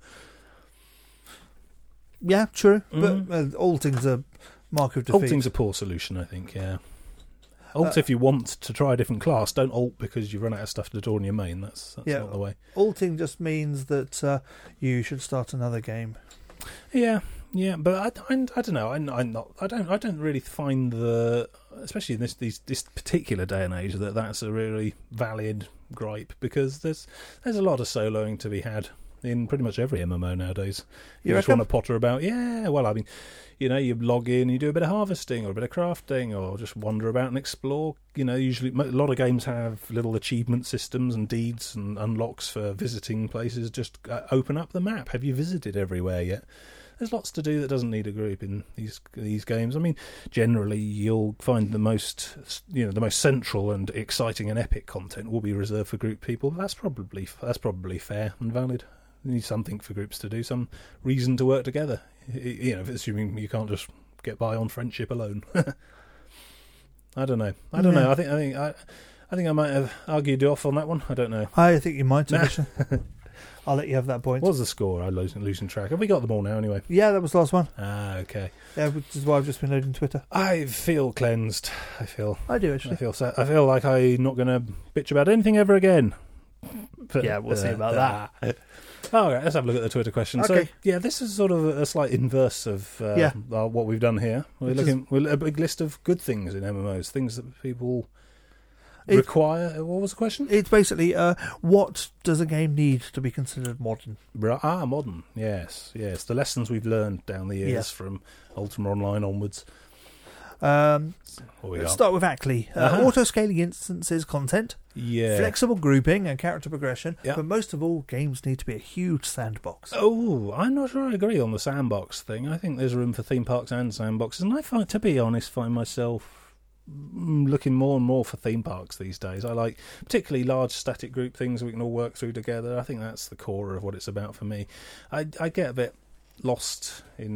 Yeah, true. But alting's a mark of defeat. Alting's a poor solution, I think, yeah. Alt if you want to try a different class. Don't alt because you run out of stuff to do on your main. That's not the way. Alting just means that you should start another game. Yeah, but I don't know. I don't really find especially in this particular day and age, that's a really valid gripe, because there's a lot of soloing to be had in pretty much every MMO nowadays. You just want to potter about. Yeah, well, I mean, you log in, you do a bit of harvesting or a bit of crafting, or just wander about and explore. Usually a lot of games have little achievement systems and deeds and unlocks for visiting places. Just open up the map. Have you visited everywhere yet? There's lots to do that doesn't need a group in these games. I mean, generally you'll find the most central and exciting and epic content will be reserved for group people. That's probably fair and valid. You need something for groups to do, some reason to work together. Assuming you can't just get by on friendship alone. I don't know. I think I might have argued you off on that one. I don't know. I think you might have. I'll let you have that point. What was the score? I'm losing track. Have we got them all now anyway? Yeah, that was the last one. Okay. Yeah, which is why I've just been loading Twitter. I feel cleansed. I do, actually. I feel sad. I feel like I'm not going to bitch about anything ever again. But, yeah, we'll see about that. All right, let's have a look at the Twitter question. Okay. So, this is sort of a slight inverse of what we've done here. We're a big list of good things in MMOs, things that people require. What was the question? It's basically, what does a game need to be considered modern? Modern. Yes. The lessons we've learned down the years from Ultima Online onwards. Let's start with Ackley. Auto-scaling instances content, flexible grouping and character progression, but most of all, games need to be a huge sandbox. Oh, I'm not sure I agree on the sandbox thing. I think there's room for theme parks and sandboxes, and I find myself looking more and more for theme parks these days. I like particularly large static group things we can all work through together. I think that's the core of what it's about for me. I get a bit lost in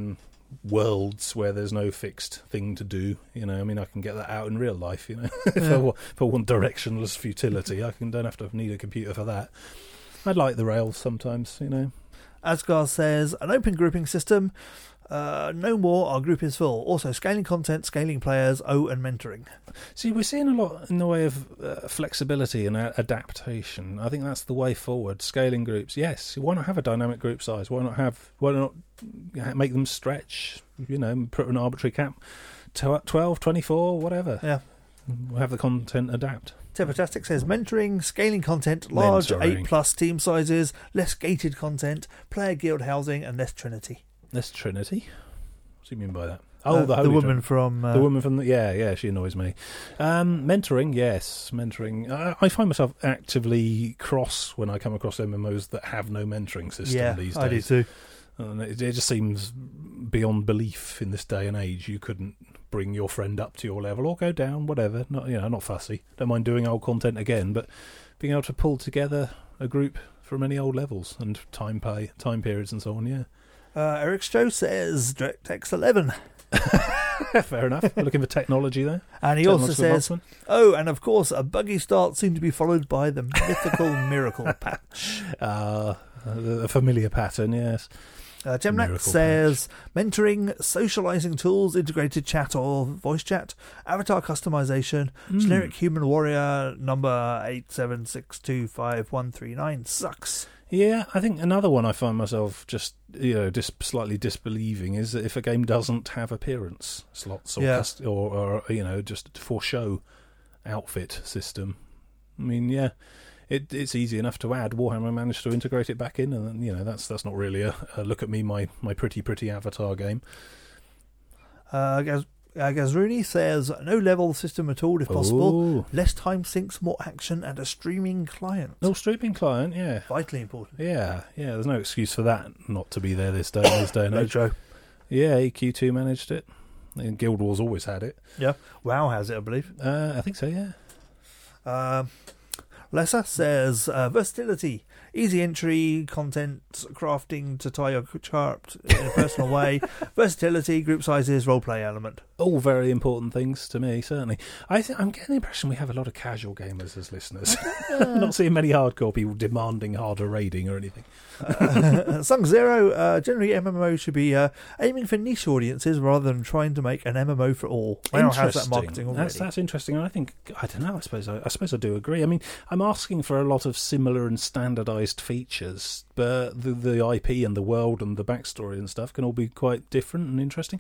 worlds where there's no fixed thing to do. You know, I mean, I can get that out in real life. You know, if I want directionless futility, don't have to need a computer for that. I'd like the Rails sometimes. You know. Asgar says, an open grouping system. No more, our group is full. Also, scaling content, scaling players, and mentoring. See, we're seeing a lot in the way of flexibility and adaptation. I think that's the way forward. Scaling groups, yes. Why not have a dynamic group size? Why not make them stretch? You know, put an arbitrary cap, 12, 24, whatever. Yeah. We'll have the content adapt. Tempertastic says mentoring, scaling content, large 8+ team sizes, less gated content, player guild housing, and less Trinity. Less Trinity? What do you mean by that? Oh, the woman from... the woman from... Yeah, she annoys me. Mentoring, yes. Mentoring. I find myself actively cross when I come across MMOs that have no mentoring system these days. I do too. And it just seems beyond belief in this day and age. You couldn't bring your friend up to your level or go down, whatever. Not fussy. Don't mind doing old content again, but being able to pull together a group from any old levels and time periods and so on, yeah. Eric Stowe says DirectX 11. Fair enough. We're looking for technology there. And he also says, and of course, a buggy start soon to be followed by the mythical miracle patch. A familiar pattern, yes. Temnak says, mentoring, socializing tools, integrated chat or voice chat, avatar customization, generic human warrior number 8762539 sucks. Yeah, I think another one I find myself just slightly disbelieving is that if a game doesn't have appearance slots or just for show outfit system. I mean, yeah, it's easy enough to add. Warhammer managed to integrate it back in, and that's not really a look at me, my pretty avatar game. Gazruni says, no level system at all if possible. Less time sinks, more action, and a streaming client. No streaming client, yeah. Vitally important. Yeah, there's no excuse for that not to be there this day and age. Joe. Yeah, EQ2 managed it. And Guild Wars always had it. Yeah, WoW has it, I believe. I think so, yeah. Lessa says, versatility, easy entry, content crafting to tie your chart in a personal way, versatility, group sizes, roleplay element. All very important things to me, certainly. I'm getting the impression we have a lot of casual gamers as listeners. I'm not seeing many hardcore people demanding harder raiding or anything. Sung Zero, generally MMO should be aiming for niche audiences rather than trying to make an MMO for all. Has that marketing already. That's interesting. I don't know. I suppose I do agree. I mean, I'm asking for a lot of similar and standardised features, but the IP and the world and the backstory and stuff can all be quite different and interesting.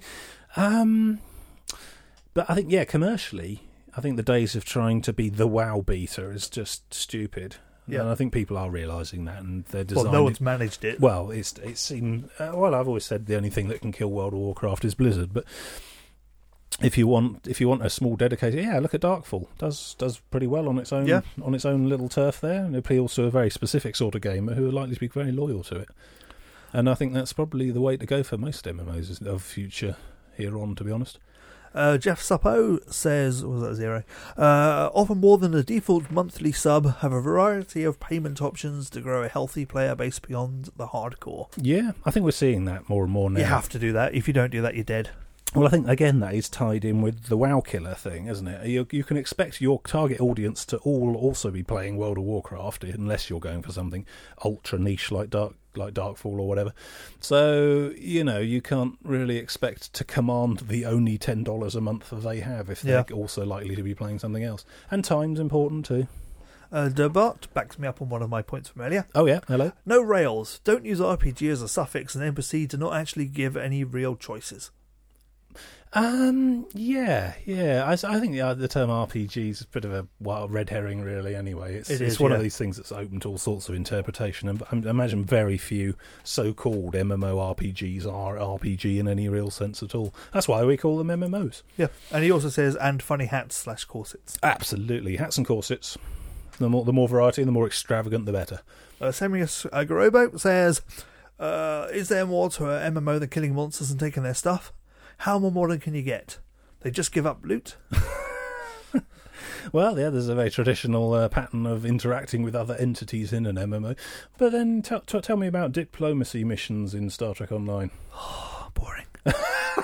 But I think, commercially, I think the days of trying to be the WoW beater is just stupid. Yeah, and I think people are realising that, and they're designing. Well, no one's managed it. Well, it seems. I've always said the only thing that can kill World of Warcraft is Blizzard. But if you want a small dedicated, look at Darkfall. Does pretty well on its own little turf there, and it appeals to a very specific sort of gamer who are likely to be very loyal to it. And I think that's probably the way to go for most MMOs of future here on, to be honest. Jeff Suppo says, was that 0? Offer more than a default monthly sub, have a variety of payment options to grow a healthy player base beyond the hardcore. Yeah, I think we're seeing that more and more now. You have to do that. If you don't do that, you're dead. Well, I think, again, that is tied in with the WoW killer thing, isn't it? You can expect your target audience to also be playing World of Warcraft, unless you're going for something ultra niche like Darkfall or whatever. So, you can't really expect to command the only $10 a month that they have if they're also likely to be playing something else. And time's important too. Debart backs me up on one of my points from earlier. Oh yeah, hello. No rails. Don't use RPG as a suffix and then proceed to not actually give any real choices. I think the term RPG is a bit of a red herring, really. Anyway, it's one of these things that's open to all sorts of interpretation, and I imagine very few so-called MMORPGs are RPG in any real sense at all. That's why we call them MMOs. Yeah, and he also says, and funny hats / corsets. Absolutely, hats and corsets. The more variety, and the more extravagant, the better. Semius Garobo says, "Is there more to a MMO than killing monsters and taking their stuff? How more modern can you get? They just give up loot?" Well, yeah, there's a very traditional pattern of interacting with other entities in an MMO. But then tell me about diplomacy missions in Star Trek Online. Oh, boring.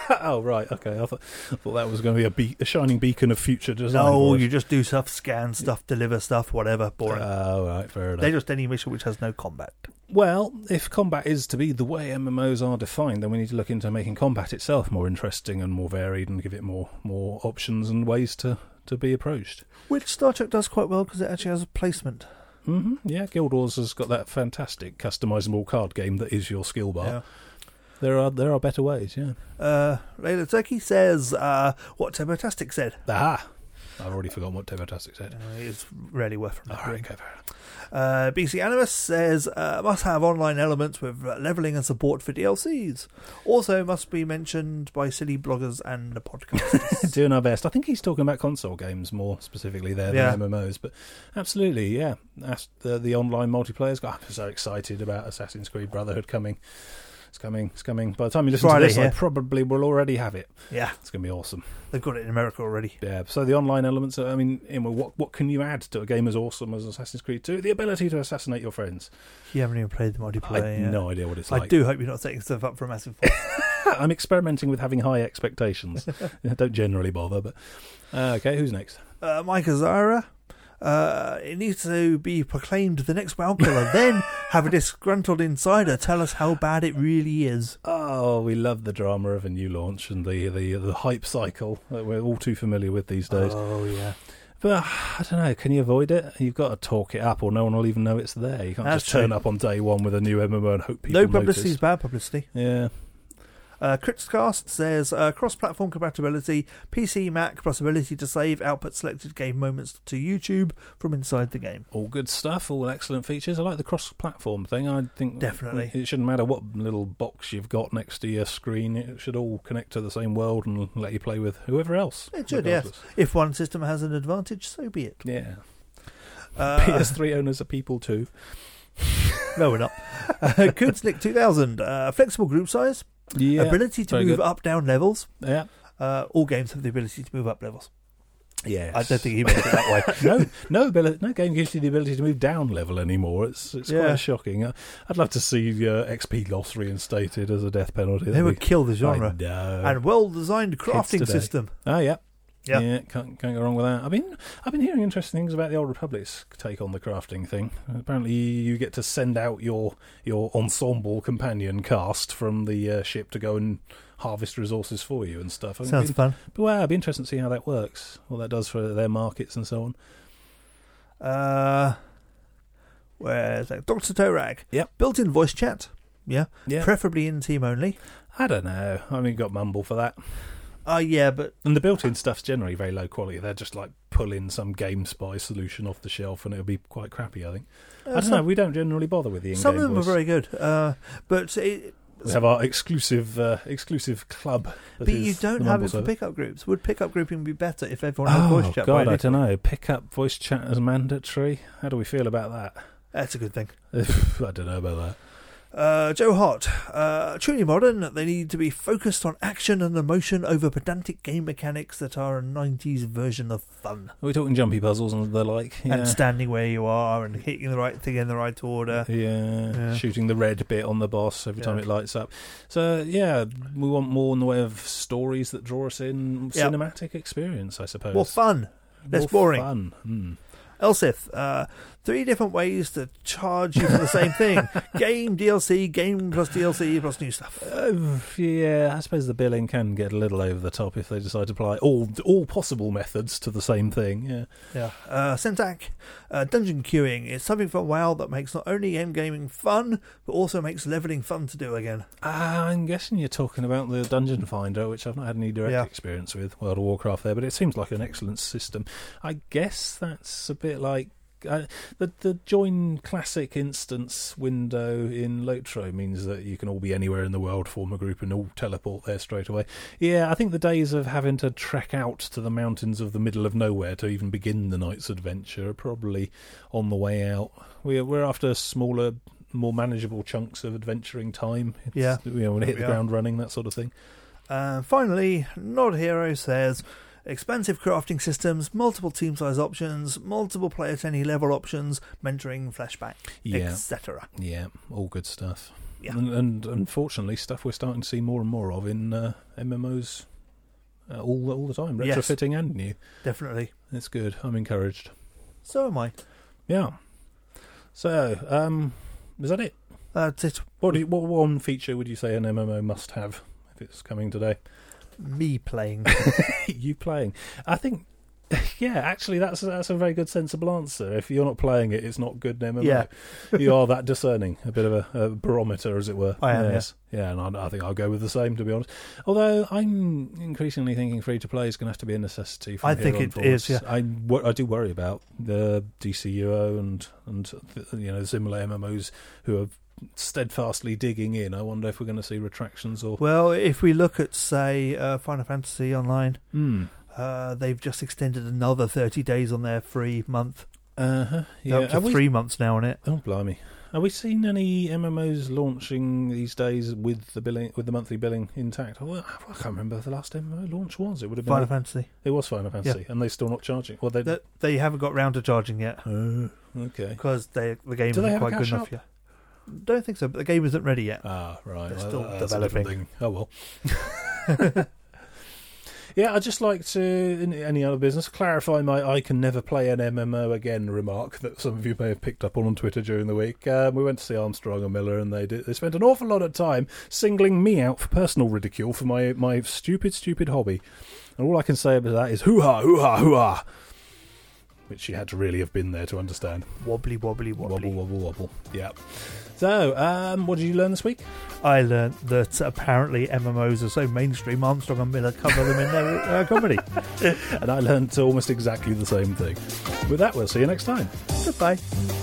Oh, right, okay. I thought that was going to be a shining beacon of future design. No, you just do stuff, scan stuff, deliver stuff, whatever. Boring. Oh, right, fair enough. They're just any mission which has no combat. Well, if combat is to be the way MMOs are defined, then we need to look into making combat itself more interesting and more varied and give it more options and ways to be approached. Which Star Trek does quite well because it actually has a placement. Mm-hmm. Yeah, Guild Wars has got that fantastic customizable card game that is your skill bar. Yeah. There are better ways, yeah. Layla Turkey says what Turbotastic said. Ah! I've already forgotten what Turbotastic said. It's really worth remembering. Okay, fair enough. BC Animus says must have online elements with levelling and support for DLCs. Also must be mentioned by silly bloggers and podcasters. Doing our best. I think he's talking about console games more specifically there than MMOs, but absolutely, yeah. That's the online multiplayers. I'm so excited about Assassin's Creed Brotherhood coming. It's coming. By the time you listen to this, I probably will already have it. Yeah. It's going to be awesome. They've got it in America already. Yeah, so the online elements, I mean, what can you add to a game as awesome as Assassin's Creed 2? The ability to assassinate your friends. You haven't even played the multiplayer I have no idea what it's like. I do hope you're not setting stuff up for a massive fight. I'm experimenting with having high expectations. I don't generally bother, but... okay, who's next? Mike Azara. It needs to be proclaimed the next WoW killer, then have a disgruntled insider tell us how bad it really is. Oh, we love the drama of a new launch and the hype cycle that we're all too familiar with these days. Oh, yeah. But I don't know, can you avoid it? You've got to talk it up or no one will even know it's there. You can't just turn up on day one with a new MMO and hope people notice. No publicity is bad publicity. Yeah. Critscast says cross-platform compatibility, PC, Mac, plus ability to save output selected game moments to YouTube from inside the game. All good stuff, all excellent features. I like the cross-platform thing. I think definitely it shouldn't matter what little box you've got next to your screen. It should all connect to the same world and let you play with whoever else. It should, yes. If one system has an advantage, so be it. Yeah. PS3 owners are people too. No, we're not. Kudsnik 2000, flexible group size. Yeah, ability to move up, down levels. Yeah. All games have the ability to move up levels. Yes. I don't think he meant it that way. No game gives you the ability to move down level anymore. It's quite shocking. I'd love to see XP loss reinstated as a death penalty. They would kill the genre. I know. And well-designed crafting system. Oh, yeah. Yeah, can't go wrong with that. I've been hearing interesting things about the Old Republic's take on the crafting thing. Apparently, you get to send out your ensemble companion cast from the ship to go and harvest resources for you and stuff. Sounds fun. But wow, it'd be interesting to see how that works, what that does for their markets and so on. Where's that? Dr. Torag. Yep. Built-in voice chat. Yeah. Yeah. Preferably in team only. I don't know. I mean, you've got Mumble for that. Yeah, but... And the built-in stuff's generally very low quality. They're just like pulling some GameSpy solution off the shelf and it'll be quite crappy, I think. I don't know, we don't generally bother with the in-game Some of them voice. are very good, but... We have our exclusive club. But you don't have it for pickup groups. Would pickup grouping be better if everyone had voice chat? God, I don't know. Pickup voice chat as mandatory? How do we feel about that? That's a good thing. I don't know about that. Joe Hart, truly modern, they need to be focused on action and emotion over pedantic game mechanics that are a 90s version of fun. Are we talking jumpy puzzles and the like? Yeah. And standing where you are and hitting the right thing in the right order. Yeah. Shooting the red bit on the boss every time it lights up. So, yeah, we want more in the way of stories that draw us in, cinematic experience, I suppose. More fun, less boring. Fun. Elsith, 3 different ways to charge you for the same thing. Game, DLC, game plus DLC plus new stuff. Yeah, I suppose the billing can get a little over the top if they decide to apply all possible methods to the same thing. Yeah. Sentak, dungeon queuing is something from WoW that makes not only game gaming fun, but also makes leveling fun to do again. I'm guessing you're talking about the Dungeon Finder, which I've not had any direct experience with, World of Warcraft there, but it seems like an excellent system. I guess that's a bit like the join classic instance window in Lotro means that you can all be anywhere in the world, form a group and all teleport there straight away. Yeah, I think the days of having to trek out to the mountains of the middle of nowhere to even begin the night's adventure are probably on the way out. We're after smaller, more manageable chunks of adventuring time. We want to hit the ground running, that sort of thing. Finally, Nod Hero says... expansive crafting systems, multiple team size options, multiple player to any level options, mentoring, flashback, etc. Yeah, all good stuff. Yeah. And unfortunately, stuff we're starting to see more and more of in MMOs all the time, retrofitting and new. Definitely. It's good. I'm encouraged. So am I. Yeah. So, is that it? That's it. What one feature would you say an MMO must have if it's coming today? Me playing. You playing. I think, yeah, actually, that's a very good, sensible answer. If you're not playing it, it's not good MMO. Yeah. You are that discerning. A bit of a barometer, as it were. I am, yes. Yeah, and I think I'll go with the same, to be honest. Although I'm increasingly thinking free-to-play is going to have to be a necessity from I here think on it forwards. is, yeah. I do worry about the DCUO and similar MMOs who are steadfastly digging in. I wonder if we're going to see retractions or... Well, if we look at, say, Final Fantasy Online, they've just extended another 30 days on their free month. Yeah. Up to 3 months now on it. Oh, blimey. Have we seen any MMOs launching these days with the monthly billing intact? I can't remember the last MMO launch was. It would have been Final Fantasy. It was Final Fantasy, and they're still not charging. Well, they haven't got round to charging yet. Okay. Because the game Do they isn't have quite a good cash enough up? yet. Don't think so, but the game isn't ready yet. Ah, right. They're still That's a different developing. thing. Oh, well. Yeah, I'd just like to, in any other business, clarify my I can never play an MMO again remark that some of you may have picked up on Twitter during the week. We went to see Armstrong and Miller, and they spent an awful lot of time singling me out for personal ridicule for my stupid hobby. And all I can say about that is hoo-ha, hoo-ha, hoo-ha. Which you had to really have been there to understand. Wobbly, wobbly, wobbly. Wobble, wobble, wobble. Yeah. So, what did you learn this week? I learnt that apparently MMOs are so mainstream, Armstrong and Miller cover them in their comedy. And I learned almost exactly the same thing. With that, we'll see you next time. Goodbye.